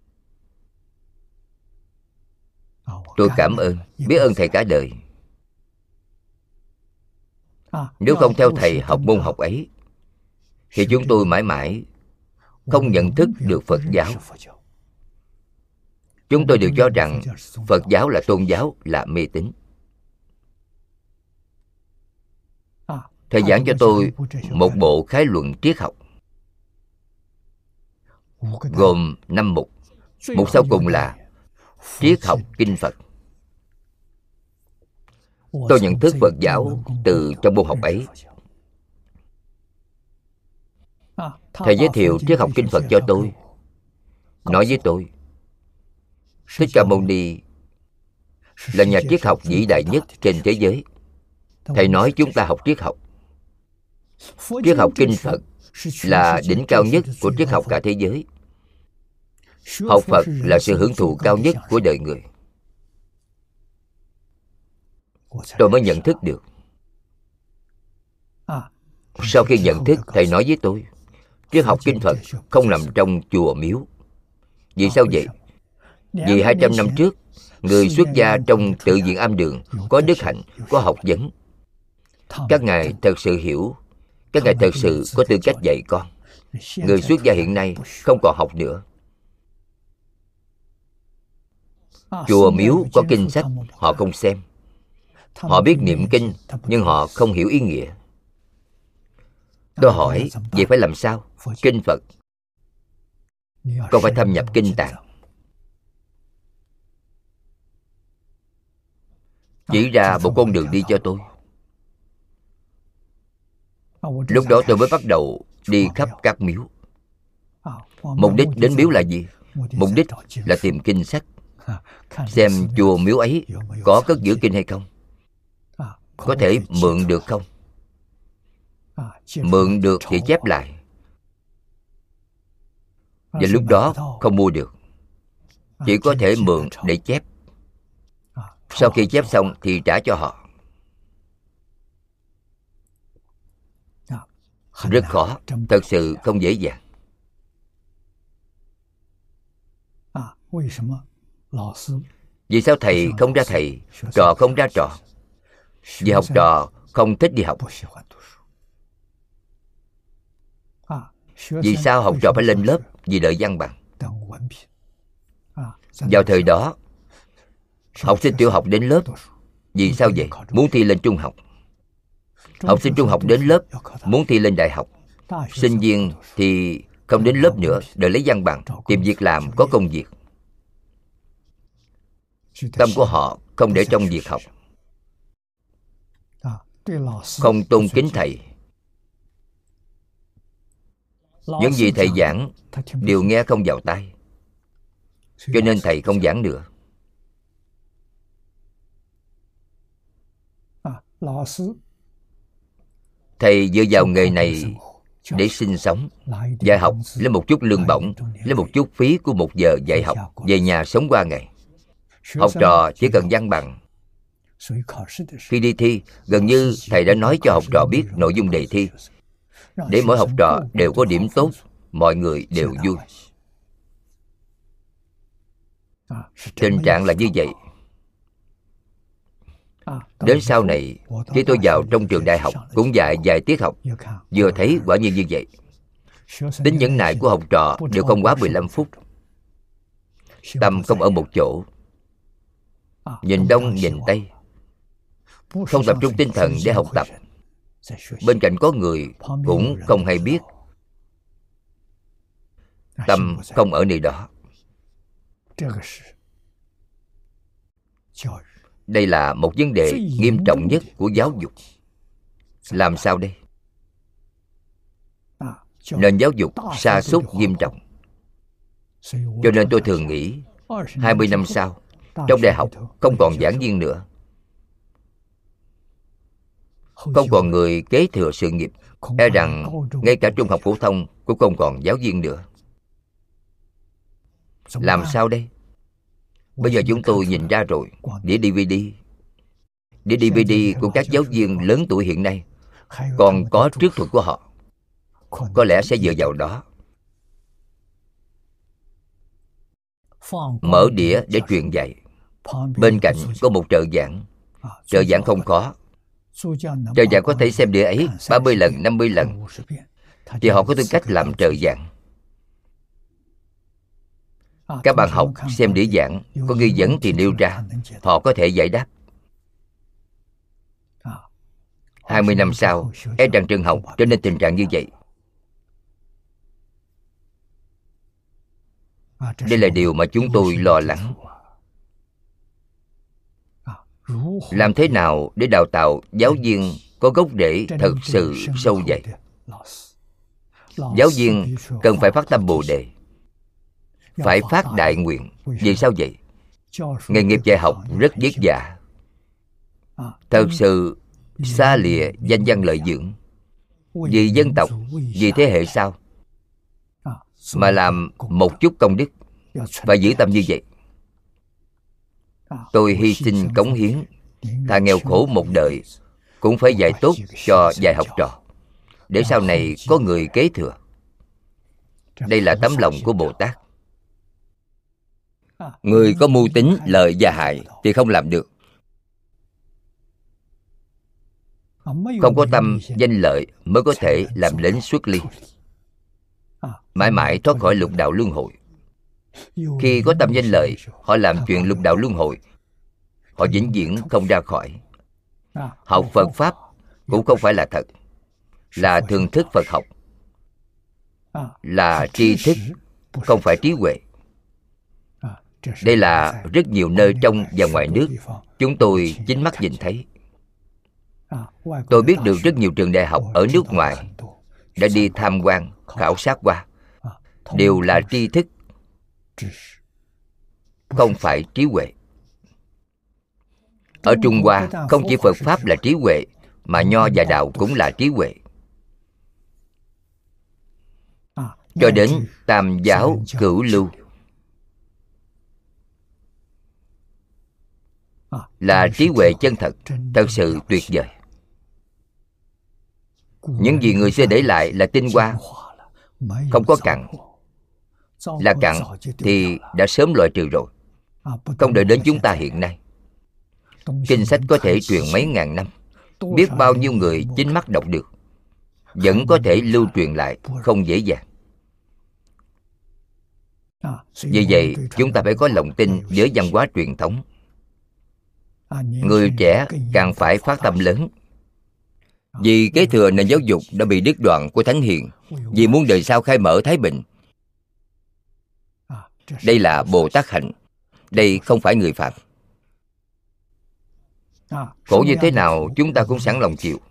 tôi cảm ơn, biết ơn thầy cả đời. Nếu không theo thầy học môn học ấy thì chúng tôi mãi mãi không nhận thức được Phật giáo. Chúng tôi đều cho rằng Phật giáo là tôn giáo, là mê tín. Thầy giảng cho tôi một bộ khái luận triết học gồm 5 mục. Mục sau cùng là triết học kinh Phật. Tôi nhận thức Phật giáo từ trong môn học ấy. Thầy giới thiệu triết học kinh Phật cho tôi, nói với tôi, Thích Ca Mâu Ni là nhà triết học vĩ đại nhất trên thế giới. Thầy nói chúng ta học triết học. Triết học kinh Phật là đỉnh cao nhất của triết học cả thế giới. Học Phật là sự hưởng thụ cao nhất của đời người. Tôi mới nhận thức được. Sau khi nhận thức, thầy nói với tôi, triết học kinh Phật không nằm trong chùa miếu. Vì sao vậy? Vì 200 năm trước, người xuất gia trong tự viện Am Đường có đức hạnh, có học vấn. Các ngài thật sự hiểu, các ngài thật sự có tư cách dạy con. Người xuất gia hiện nay không còn học nữa. Chùa miếu có kinh sách, họ không xem. Họ biết niệm kinh, nhưng họ không hiểu ý nghĩa. Tôi hỏi, vậy phải làm sao? Kinh Phật, con phải thâm nhập kinh tạng. Chỉ ra một con đường đi cho tôi. Lúc đó tôi mới bắt đầu đi khắp các miếu. Mục đích đến miếu là gì? Mục đích là tìm kinh sách, xem chùa miếu ấy có cất giữ kinh hay không, có thể mượn được không. Mượn được thì chép lại. Và lúc đó không mua được, chỉ có thể mượn để chép. Sau khi chép xong thì trả cho họ. Rất khó, thật sự không dễ dàng. Vì sao thầy không ra thầy, trò không ra trò? Vì học trò không thích đi học. Vì sao học trò phải lên lớp? Vì đợi văn bằng. Vào thời đó, học sinh tiểu học đến lớp. Vì sao vậy? Muốn thi lên trung học. Học sinh trung học đến lớp muốn thi lên đại học. Sinh viên thì không đến lớp nữa, đợi lấy văn bằng, tìm việc làm, có công việc. Tâm của họ không để trong việc học, không tôn kính thầy. Những gì thầy giảng đều nghe không vào tai, cho nên thầy không giảng nữa. Thầy dựa vào nghề này để sinh sống. Dạy học lấy một chút lương bổng, lấy một chút phí của 1 giờ dạy học, về nhà sống qua ngày. Học trò chỉ cần văn bằng. Khi đi thi, gần như thầy đã nói cho học trò biết nội dung đề thi, để mỗi học trò đều có điểm tốt, mọi người đều vui. Tình trạng là như vậy. Đến sau này, khi tôi vào trong trường đại học, cũng dạy vài tiết học, vừa thấy quả nhiên như vậy. Tính nhẫn nại của học trò đều không quá 15 phút. Tâm không ở một chỗ, nhìn đông nhìn tây, không tập trung tinh thần để học tập. Bên cạnh có người cũng không hay biết. Tâm không ở nơi đó. Đây là một vấn đề nghiêm trọng nhất của giáo dục. Làm sao đây? Nền giáo dục sa sút nghiêm trọng. Cho nên tôi thường nghĩ 20 năm sau, trong đại học không còn giảng viên nữa, không còn người kế thừa sự nghiệp. E rằng ngay cả trung học phổ thông cũng không còn giáo viên nữa. Làm sao đây? Bây giờ chúng tôi nhìn ra rồi. Đĩa DVD của các giáo viên lớn tuổi hiện nay còn có trước thuật của họ. Có lẽ sẽ dựa vào đó mở đĩa để truyền dạy. Bên cạnh có một trợ giảng. Trợ giảng không khó. Trợ giảng có thể xem đĩa ấy 30 lần, 50 lần, thì họ có tư cách làm trợ giảng. Các bạn học xem đĩa giảng, có nghi vấn thì nêu ra, họ có thể giải đáp. 20 năm sau, e rằng trường học trở nên tình trạng như vậy. Đây là điều mà chúng tôi lo lắng. Làm thế nào để đào tạo giáo viên có gốc rễ thật sự sâu dày? Giáo viên cần phải phát tâm Bồ Đề, phải phát đại nguyện. Vì sao vậy? Nghề nghiệp dạy học rất vất vả, thật sự xa lìa danh văn lợi dưỡng, vì dân tộc, vì thế hệ sau, mà làm một chút công đức, và giữ tâm như vậy. Tôi hy sinh cống hiến, thà nghèo khổ một đời cũng phải dạy tốt cho vài học trò, để sau này có người kế thừa. Đây là tấm lòng của Bồ Tát. Người có mưu tính lợi và hại thì không làm được. Không có tâm danh lợi mới có thể làm lính xuất ly, mãi mãi thoát khỏi lục đạo luân hồi. Khi có tâm danh lợi, họ làm chuyện lục đạo luân hồi, họ vĩnh viễn không ra khỏi. Học Phật Pháp cũng không phải là thật, là thường thức Phật học, là tri thức, không phải trí huệ. Đây là rất nhiều nơi trong và ngoài nước chúng tôi chính mắt nhìn thấy. Tôi biết được rất nhiều trường đại học ở nước ngoài, đã đi tham quan, khảo sát qua, đều là tri thức, không phải trí huệ. Ở Trung Hoa, không chỉ Phật Pháp là trí huệ, mà Nho và Đạo cũng là trí huệ. Cho đến Tam giáo cửu lưu là trí huệ chân thật, thật sự tuyệt vời. Những gì người xưa để lại là tinh hoa, không có cặn. Là cặn thì đã sớm loại trừ rồi. Không đợi đến chúng ta hiện nay. Kinh sách có thể truyền mấy ngàn năm, biết bao nhiêu người chính mắt đọc được, vẫn có thể lưu truyền lại không dễ dàng. Vì vậy chúng ta phải có lòng tin với văn hóa truyền thống. Người trẻ càng phải phát tâm lớn. Vì kế thừa nền giáo dục đã bị đứt đoạn của Thánh Hiền, vì muốn đời sau khai mở thái bình. Đây là Bồ Tát hạnh, đây không phải người phạm. Khổ như thế nào chúng ta cũng sẵn lòng chịu.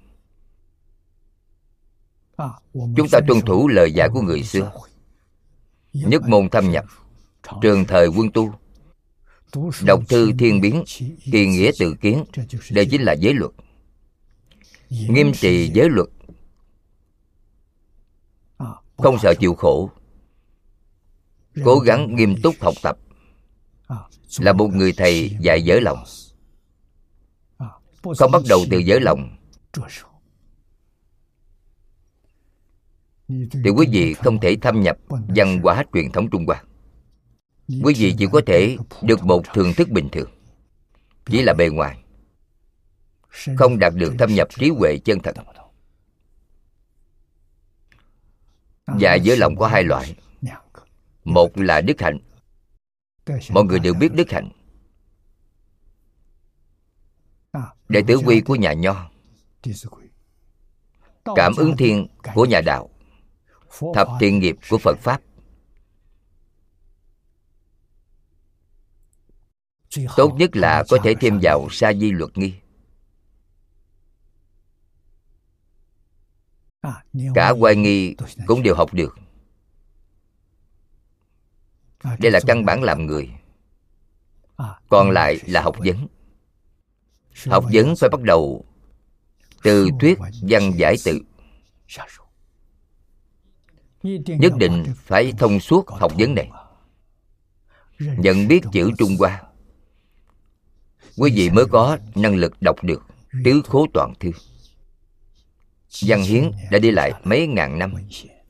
Chúng ta tuân thủ lời dạy của người xưa. Nhất môn thâm nhập, trường thời quân tu, đọc thư thiên biến, kỳ nghĩa tự kiến. Đây chính là giới luật. Nghiêm trì giới luật, không sợ chịu khổ, cố gắng nghiêm túc học tập, là một người thầy dạy dở lòng. Không bắt đầu từ dở lòng thì quý vị không thể thâm nhập văn hóa truyền thống Trung Hoa. Quý vị chỉ có thể được một thường thức bình thường, chỉ là bề ngoài, không đạt được thâm nhập trí huệ chân thật. Dạy dở lòng có hai loại. Một là đức hạnh. Mọi người đều biết đức hạnh. Đệ tử quy của nhà Nho, cảm ứng thiên của nhà Đạo, thập thiện nghiệp của Phật Pháp. Tốt nhất là có thể thêm vào sa di luật nghi. Cả oai nghi cũng đều học được. Đây là căn bản làm người. Còn lại là học vấn. Học vấn phải bắt đầu từ thuyết văn giải tự. Nhất định phải thông suốt học vấn này. Nhận biết chữ Trung Hoa, quý vị mới có năng lực đọc được tứ khố toàn thư. Văn hiến đã đi lại mấy ngàn năm.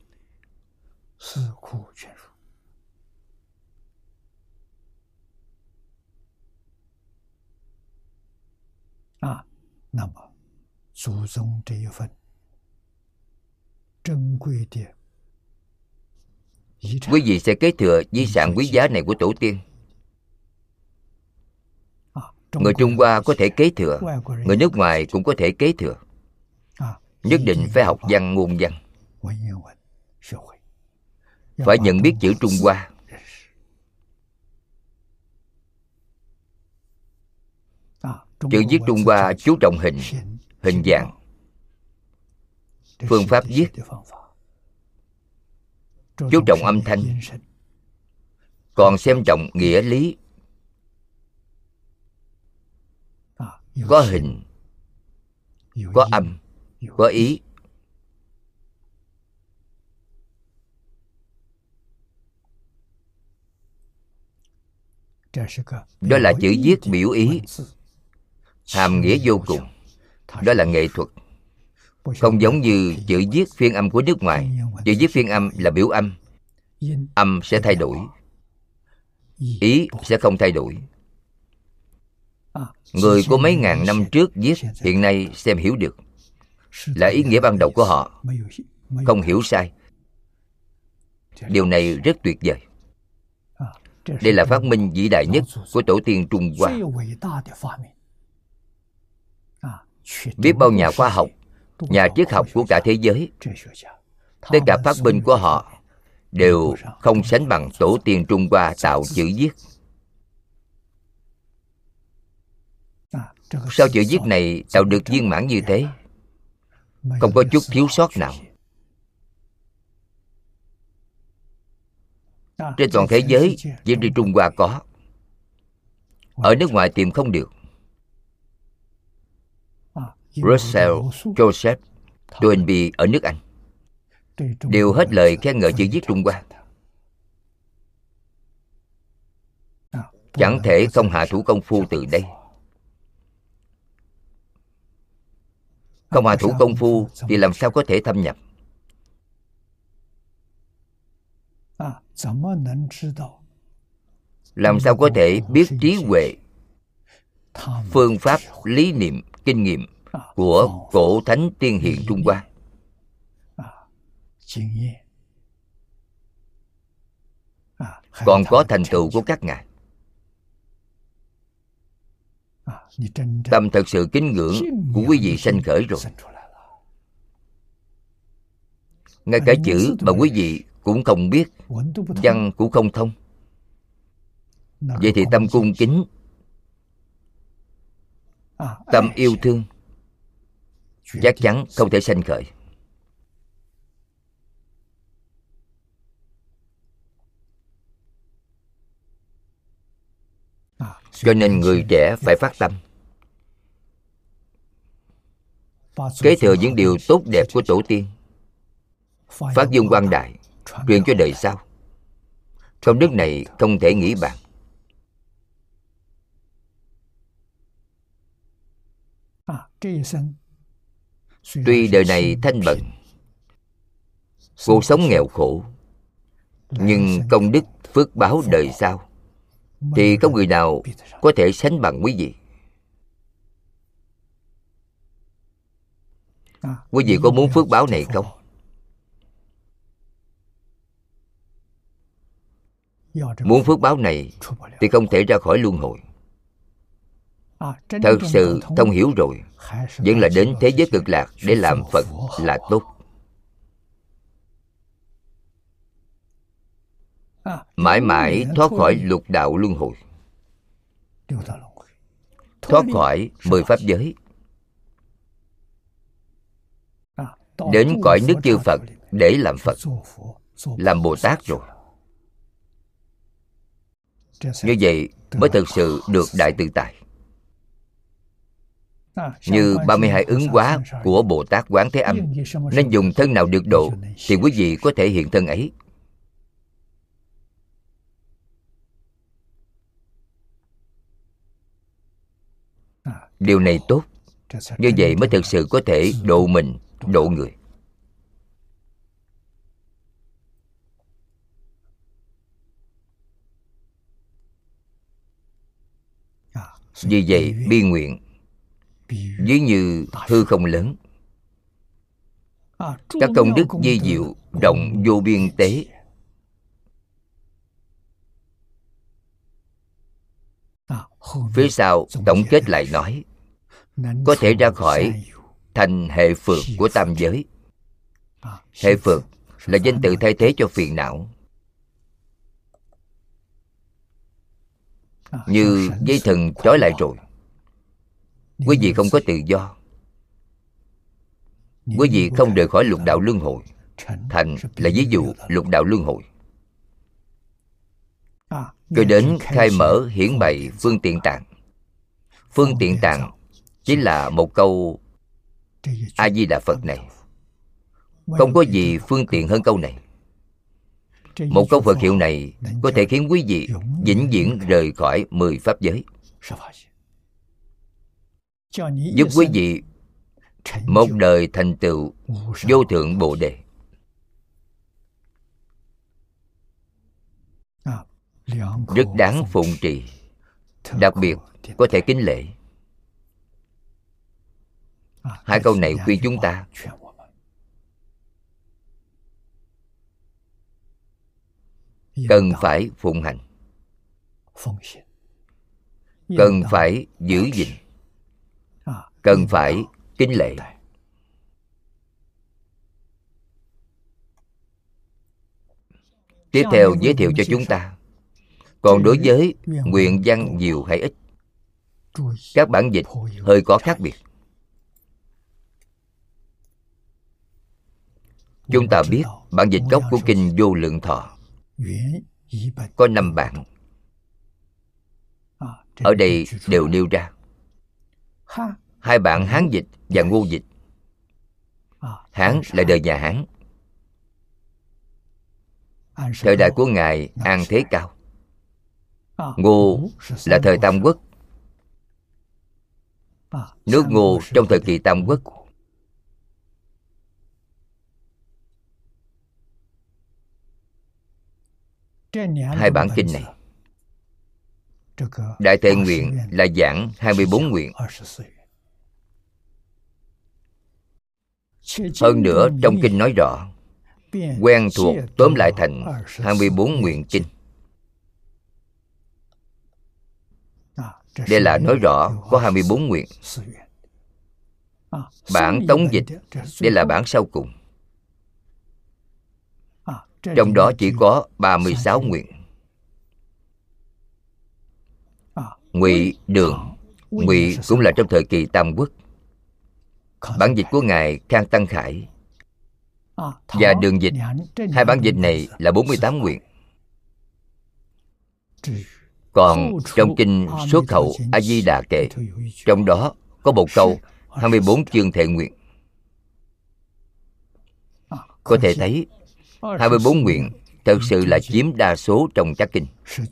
Quý vị sẽ kế thừa di sản quý giá này của tổ tiên. Người Trung Hoa có thể kế thừa, người nước ngoài cũng có thể kế thừa. Nhất định phải học văn ngôn văn, phải nhận biết chữ Trung Hoa. Chữ viết Trung Hoa chú trọng hình, hình dạng, phương pháp viết, chú trọng âm thanh, còn xem trọng nghĩa lý. Có hình, có âm, có ý. Đó là chữ viết biểu ý, hàm nghĩa vô cùng. Đó là nghệ thuật. Không giống như chữ viết phiên âm của nước ngoài. Chữ viết phiên âm là biểu âm, âm sẽ thay đổi, ý sẽ không thay đổi. Người của mấy ngàn năm trước viết, hiện nay xem hiểu được, là ý nghĩa ban đầu của họ, không hiểu sai. Điều này rất tuyệt vời. Đây là phát minh vĩ đại nhất của tổ tiên Trung Hoa. Biết bao nhà khoa học, nhà triết học của cả thế giới, tất cả phát minh của họ đều không sánh bằng tổ tiên Trung Hoa tạo chữ viết. Sao chữ viết này tạo được viên mãn như thế, không có chút thiếu sót nào. Trên toàn thế giới chỉ riêng Trung Hoa có, ở nước ngoài tìm không được. Russell, Joseph, Toynbee ở nước Anh đều hết lời khen ngợi chữ viết Trung Hoa. Chẳng thể không hạ thủ công phu từ đây. Không hạ thủ công phu thì làm sao có thể thâm nhập. làm sao có thể biết trí huệ, phương pháp, lý niệm, kinh nghiệm của cổ thánh tiên hiền Trung Hoa. Còn có thành tựu của các ngài. Tâm thật sự kính ngưỡng của quý vị sanh khởi rồi. Ngay cả chữ mà quý vị cũng không biết, văn cũng không thông, vậy thì tâm cung kính, tâm yêu thương chắc chắn không thể sanh khởi. Cho nên người trẻ phải phát tâm, kế thừa những điều tốt đẹp của tổ tiên, phát dương quang đại, truyền cho đời sau. Công đức này không thể nghĩ bàn. Tuy đời này thanh bần, cuộc sống nghèo khổ, nhưng công đức phước báo đời sau thì không người nào có thể sánh bằng quý vị. Quý vị có muốn phước báo này không? Muốn phước báo này thì không thể ra khỏi luân hồi. Thật sự thông hiểu rồi, vẫn là đến thế giới cực lạc để làm Phật là tốt. Mãi mãi thoát khỏi lục đạo luân hồi, thoát khỏi 10 pháp giới, đến cõi nước chư Phật để làm Phật, làm Bồ Tát rồi. Như vậy mới thực sự được đại tự tại. Như 32 ứng hóa của Bồ Tát Quán Thế Âm, nên dùng thân nào được độ thì quý vị có thể hiện thân ấy. Điều này tốt. Như vậy mới thực sự có thể độ mình, độ người. Vì vậy bi nguyện ví như hư không lớn, các công đức vi diệu rộng vô biên tế. Phía sau tổng kết lại nói, có thể ra khỏi thành hệ phược của tam giới. Hệ phược là danh từ thay thế cho phiền não. Như dây thừng trói lại rồi, quý vị không có tự do, quý vị không rời khỏi lục đạo luân hồi. Thành là ví dụ lục đạo luân hồi. Cho đến khai mở hiển bày phương tiện tạng. Phương tiện tạng chính là một câu A Di Đà Phật này. Không có gì phương tiện hơn câu này. Một câu Phật hiệu này có thể khiến quý vị vĩnh viễn rời khỏi 10 pháp giới, giúp quý vị một đời thành tựu vô thượng Bồ Đề. Rất đáng phụng trì, đặc biệt có thể kính lễ. Hai câu này khuyên chúng ta cần phải phụng hành, cần phải giữ gìn, cần phải kính lễ. Tiếp theo giới thiệu cho chúng ta. Còn đối với nguyện văn nhiều hay ít, các bản dịch hơi có khác biệt. Chúng ta biết bản dịch gốc của Kinh Vô Lượng Thọ có 5 bản. Ở đây đều nêu ra 2 bản Hán dịch và Ngô dịch. Hán là đời nhà Hán, thời đại của Ngài An Thế Cao. Ngô là thời Tam Quốc, nước Ngô trong thời kỳ Tam Quốc. Hai bản kinh này Đại Thệ Nguyện là giảng 24 nguyện. Hơn nữa trong kinh nói rõ, quen thuộc tóm lại thành 24 nguyện kinh. Đây là nói rõ có 24 nguyện. Bản tống dịch, đây là bản sau cùng. Trong đó chỉ có 36 nguyện. Ngụy, Đường. Ngụy cũng là trong thời kỳ Tam Quốc. Bản dịch của Ngài Khang Tăng Khải và Đường dịch, hai bản dịch này là 48 nguyện. Còn trong kinh Xuất Khẩu A Di Đà Kệ, trong đó có một câu 24 chương thệ nguyện. Có thể thấy 24 nguyện thật sự là chiếm đa số trong các kinh.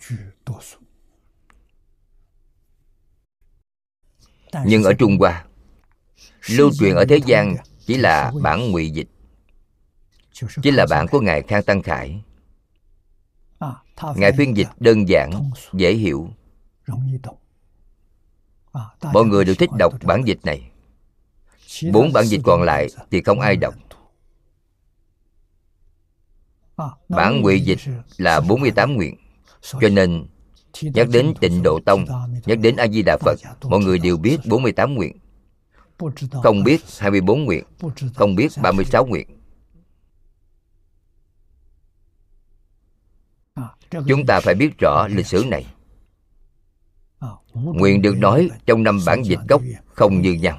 Nhưng ở Trung Hoa, lưu truyền ở thế gian chỉ là bản Ngụy dịch, chính là bản của Ngài Khang Tăng Khải. Ngài phiên dịch đơn giản, dễ hiểu. Mọi người đều thích đọc bản dịch này. 4 bản dịch còn lại thì không ai đọc. Bản Ngụy dịch là 48 nguyện. Cho nên nhắc đến Tịnh Độ Tông, nhắc đến A Di Đà Phật, mọi người đều biết 48 nguyện. Không biết 24 nguyện, không biết 36 nguyện. Chúng ta phải biết rõ lịch sử này. Nguyện được nói trong 5 bản dịch gốc không như nhau.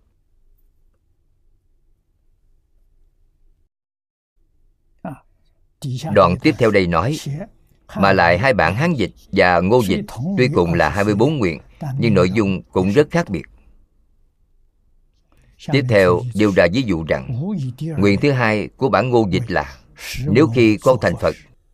Đoạn tiếp theo đây nói, mà lại 2 bản Hán dịch và Ngô dịch tuy cùng là 24 nguyện, nhưng nội dung cũng rất khác biệt. Tiếp theo đưa ra ví dụ rằng, nguyện thứ hai của bản Ngô dịch là, nếu khi con thành Phật,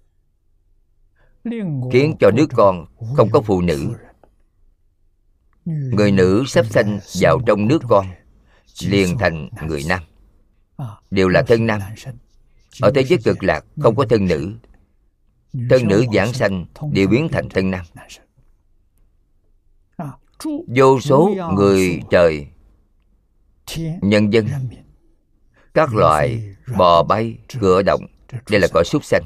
khiến cho nước con không có phụ nữ, người nữ sắp sanh vào trong nước con liền thành người nam, đều là thân nam. Ở thế giới Cực Lạc không có thân nữ, thân nữ giảng sanh đều biến thành thân nam. Vô số người trời, nhân dân, các loại bò bay, cựa động, đây là cõi súc sanh.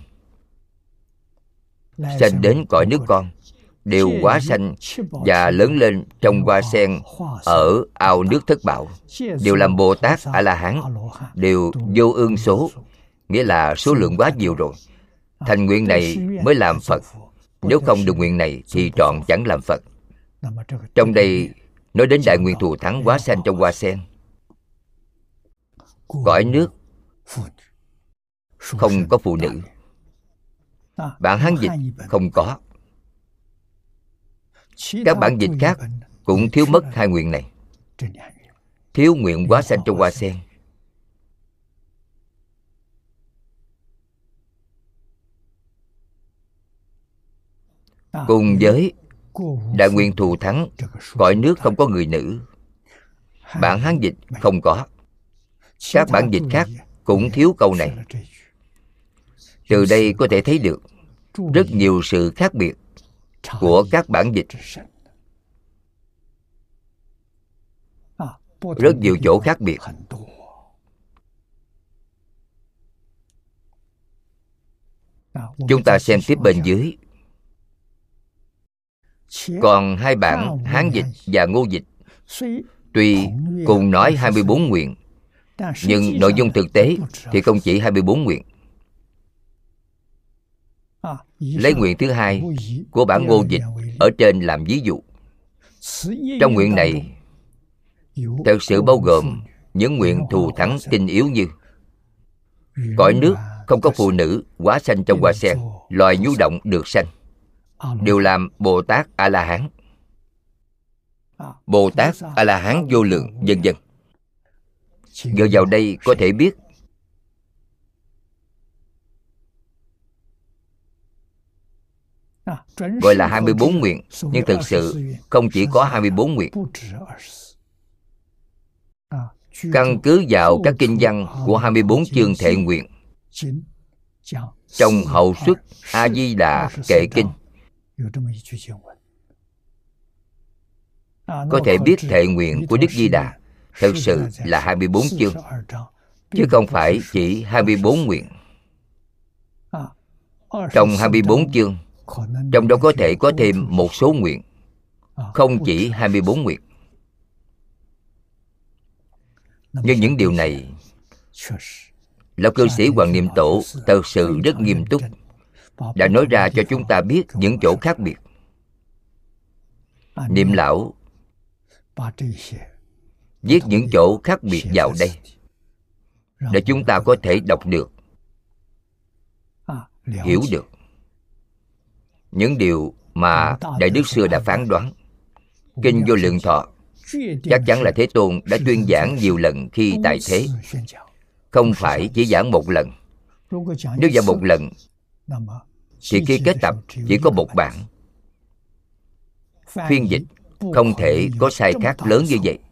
Sanh đến cõi nước con đều hóa sanh và lớn lên trong hoa sen ở ao nước Thất Bảo, đều làm Bồ Tát A La Hán, đều vô ương số, nghĩa là số lượng quá nhiều rồi. Thành nguyện này mới làm Phật, nếu không được nguyện này thì trọn chẳng làm Phật. Trong đây nói đến đại nguyện thù thắng hóa sanh trong hoa sen. Cõi nước không có phụ nữ. Bản Hán dịch không có. Các bản dịch khác cũng thiếu mất 2 nguyện này. Thiếu nguyện hóa sanh trong hoa sen. Cùng với đại nguyện thù thắng cõi nước không có người nữ, bản Hán dịch không có. Các bản dịch khác cũng thiếu câu này. Từ đây có thể thấy được rất nhiều sự khác biệt của các bản dịch. Rất nhiều chỗ khác biệt. Chúng ta xem tiếp bên dưới. Còn 2 bản Hán dịch và Ngô dịch tuy cùng nói 24 nguyện, nhưng nội dung thực tế thì không chỉ 24 nguyện. Lấy nguyện thứ hai của bản Ngô dịch ở trên làm ví dụ. Trong nguyện này thật sự bao gồm những nguyện thù thắng tinh yếu như cõi nước không có phụ nữ hóa sanh trong hoa sen, loài nhu động được sanh, đều làm Bồ Tát A La Hán, Bồ Tát A La Hán vô lượng, vân vân. Gợi vào đây có thể biết gọi là 24 nguyện, nhưng thực sự không chỉ có 24 nguyện. Căn cứ vào các kinh văn của 24 chương thệ nguyện trong Hậu Xuất A Di Đà Kệ Kinh có thể biết thệ nguyện của Đức Di Đà thật sự là 24 chương, chứ không phải chỉ 24 nguyện. Trong 24 chương, trong đó có thể có thêm một số nguyện, không chỉ 24 nguyện. Nhưng những điều này, Lão cư sĩ Hoàng Niệm Tổ thật sự rất nghiêm túc, đã nói ra cho chúng ta biết những chỗ khác biệt. Niệm Lão viết những chỗ khác biệt vào đây, để chúng ta có thể đọc được, hiểu được những điều mà Đại Đức xưa đã phán đoán. Kinh Vô Lượng Thọ chắc chắn là Thế Tôn đã tuyên giảng nhiều lần khi tại thế, không phải chỉ giảng một lần. Nếu giảng một lần thì khi kết tập chỉ có một bản. Phiên dịch không thể có sai khác lớn như vậy.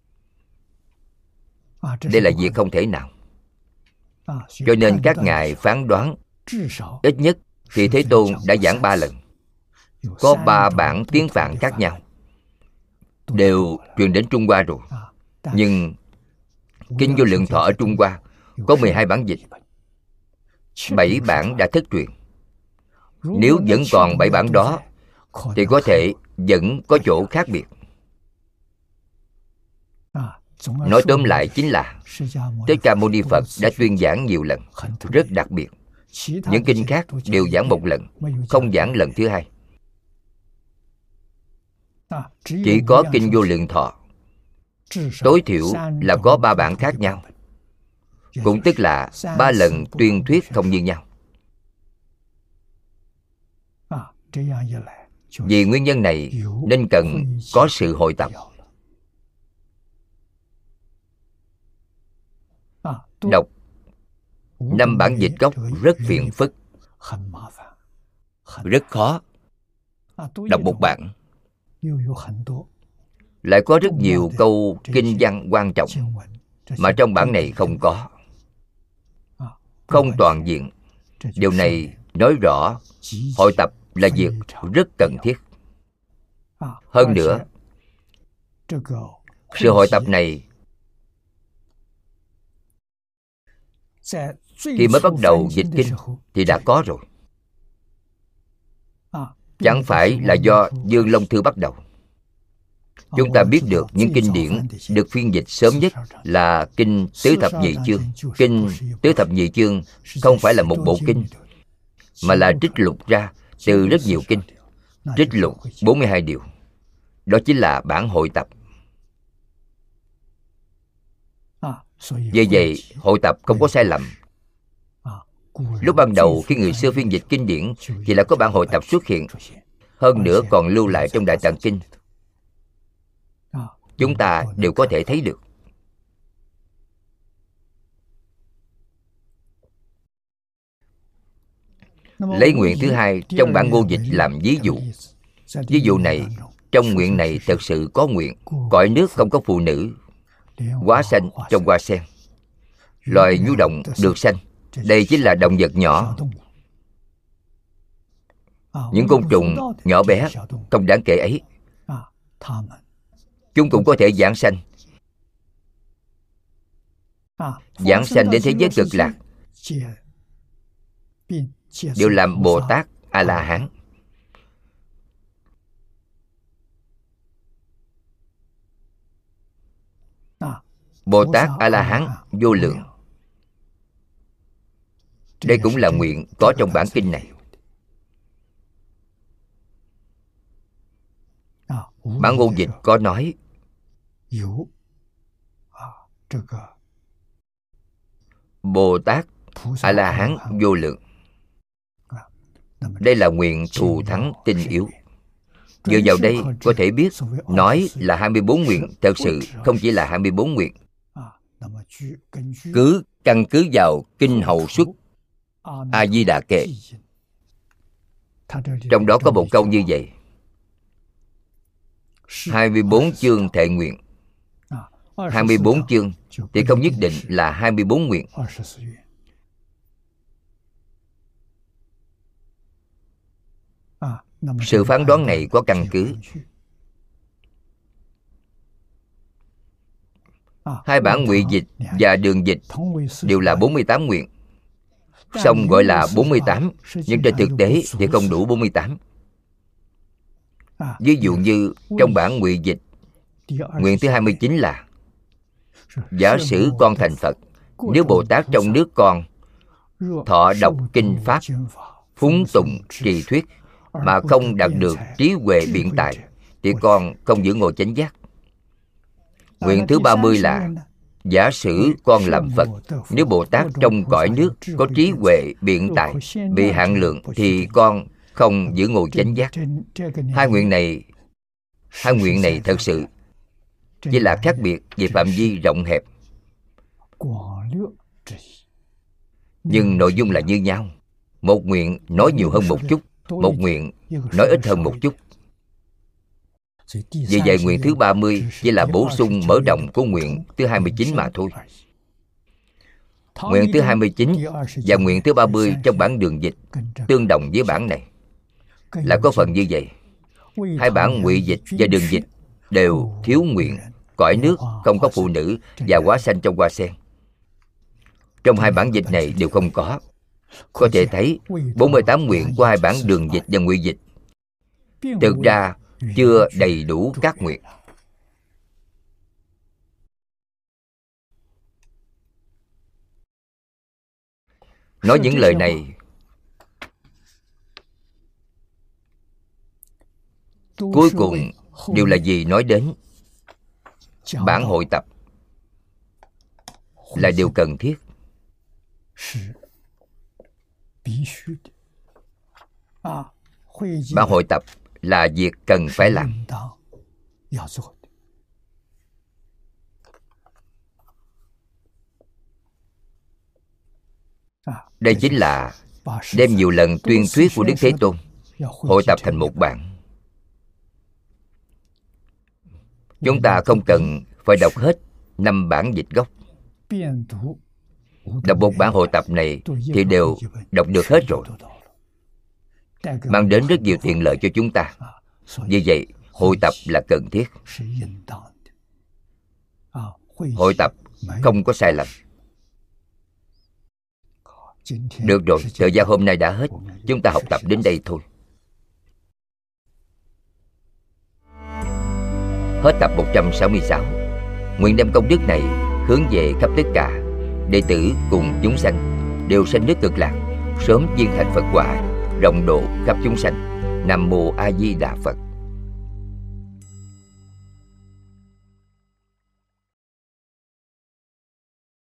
Đây là việc không thể nào. Cho nên các ngài phán đoán ít nhất thì Thế Tôn đã giảng 3 lần, có 3 bản tiếng Phạn khác nhau, đều truyền đến Trung Hoa rồi. Nhưng Kinh Vô Lượng Thọ ở Trung Hoa có 12 bản dịch, 7 bản đã thất truyền. Nếu vẫn còn 7 bản đó thì có thể vẫn có chỗ khác biệt. Nói tóm lại chính là Thích Ca Mâu Ni Phật đã tuyên giảng nhiều lần, rất đặc biệt. Những kinh khác đều giảng một lần, không giảng lần thứ hai. Chỉ có Kinh Vô Lượng Thọ tối thiểu là có 3 bản khác nhau, cũng tức là 3 lần tuyên thuyết không như nhau. Vì nguyên nhân này nên cần có sự hội tập. Đọc 5 bản dịch gốc rất phiền phức, rất khó. Đọc một bản lại có rất nhiều câu kinh văn quan trọng mà trong bản này không có, không toàn diện. Điều này nói rõ hội tập là việc rất cần thiết. Hơn nữa, sự hội tập này khi mới bắt đầu dịch kinh thì đã có rồi. Chẳng phải là do Dương Long Thư bắt đầu. Chúng ta biết được những kinh điển được phiên dịch sớm nhất là Kinh Tứ Thập Nhị Chương. Kinh Tứ Thập Nhị Chương không phải là một bộ kinh, mà là trích lục ra từ rất nhiều kinh. Trích lục 42 điều. Đó chính là bản hội tập. Vì vậy, hội tập không có sai lầm. Lúc ban đầu khi người xưa phiên dịch kinh điển thì là có bản hội tập xuất hiện. Hơn nữa còn lưu lại trong Đại Tạng Kinh. Chúng ta đều có thể thấy được. Lấy nguyện thứ hai trong bản Ngô Dịch làm ví dụ. Ví dụ này, trong nguyện này thật sự có nguyện cõi nước không có phụ nữ, hóa sanh trong hoa sen, loài nhu động được sanh. Đây chính là động vật nhỏ, những côn trùng nhỏ bé không đáng kể ấy, chúng cũng có thể giảng sanh. Giảng sanh đến thế giới cực lạc, đều làm Bồ Tát A-la-hán. Bồ Tát A-la-hán vô lượng. Đây cũng là nguyện có trong bản kinh này. Bản Ngôn Dịch có nói Bồ Tát A-la-hán vô lượng. Đây là nguyện thù thắng tinh yếu. Dựa vào đây có thể biết nói là 24 nguyện thật sự không chỉ là 24 nguyện. Cứ căn cứ vào Kinh Hậu Xuất A Di Đà Kệ, trong đó có một câu như vậy: 24 chương thệ nguyện. 24 chương thì không nhất định là 24 nguyện. Sự phán đoán này có căn cứ. Hai bản ngụy dịch và đường dịch đều là 48 nguyện. Song gọi là 48, nhưng trên thực tế thì không đủ 48. Ví dụ như trong bản ngụy dịch, nguyện thứ 29 là: giả sử con thành Phật, nếu Bồ Tát trong nước con thọ đọc kinh Pháp, phúng tụng trì thuyết mà không đạt được trí huệ biện tài, thì con không giữ ngồi chánh giác. Nguyện thứ 30 là: giả sử con làm Phật, nếu Bồ Tát trong cõi nước có trí huệ biện tài bị hạn lượng, thì con không giữ ngồi chánh giác. Hai nguyện này thật sự chỉ là khác biệt về phạm vi rộng hẹp, nhưng nội dung là như nhau. Một nguyện nói nhiều hơn một chút, một nguyện nói ít hơn một chút. Vì vậy nguyện thứ 30 chỉ là bổ sung mở rộng của nguyện thứ 29 mà thôi. Nguyện thứ 29 và nguyện thứ 30 trong bản đường dịch tương đồng với bản này, là có phần như vậy. Hai bản ngụy dịch và đường dịch đều thiếu nguyện cõi nước không có phụ nữ và hóa sanh trong hoa sen. Trong hai bản dịch này đều không có. Có thể thấy 48 nguyện của hai bản đường dịch và ngụy dịch thực ra chưa đầy đủ các nguyện. Nói những lời này cuối cùng đều là gì? Nói đến bản hội tập là điều cần thiết. Bản hội tập là việc cần phải làm. Đây chính là đem nhiều lần tuyên thuyết của Đức Thế Tôn hội tập thành một bản. Chúng ta không cần phải đọc hết 5 bản dịch gốc. Đọc một bản hội tập này thì đều đọc được hết rồi, mang đến rất nhiều tiện lợi cho chúng ta. Vì vậy hội tập là cần thiết. Hội tập không có sai lầm. Được rồi, thời gian hôm nay đã hết. Chúng ta học tập đến đây thôi. Hết tập 166. Nguyện đem công đức này hướng về khắp tất cả đệ tử cùng chúng sanh đều sanh nước Cực Lạc, sớm viên thành Phật quả, rộng độ khắp chúng sanh. Nam mô A Di Đà Phật.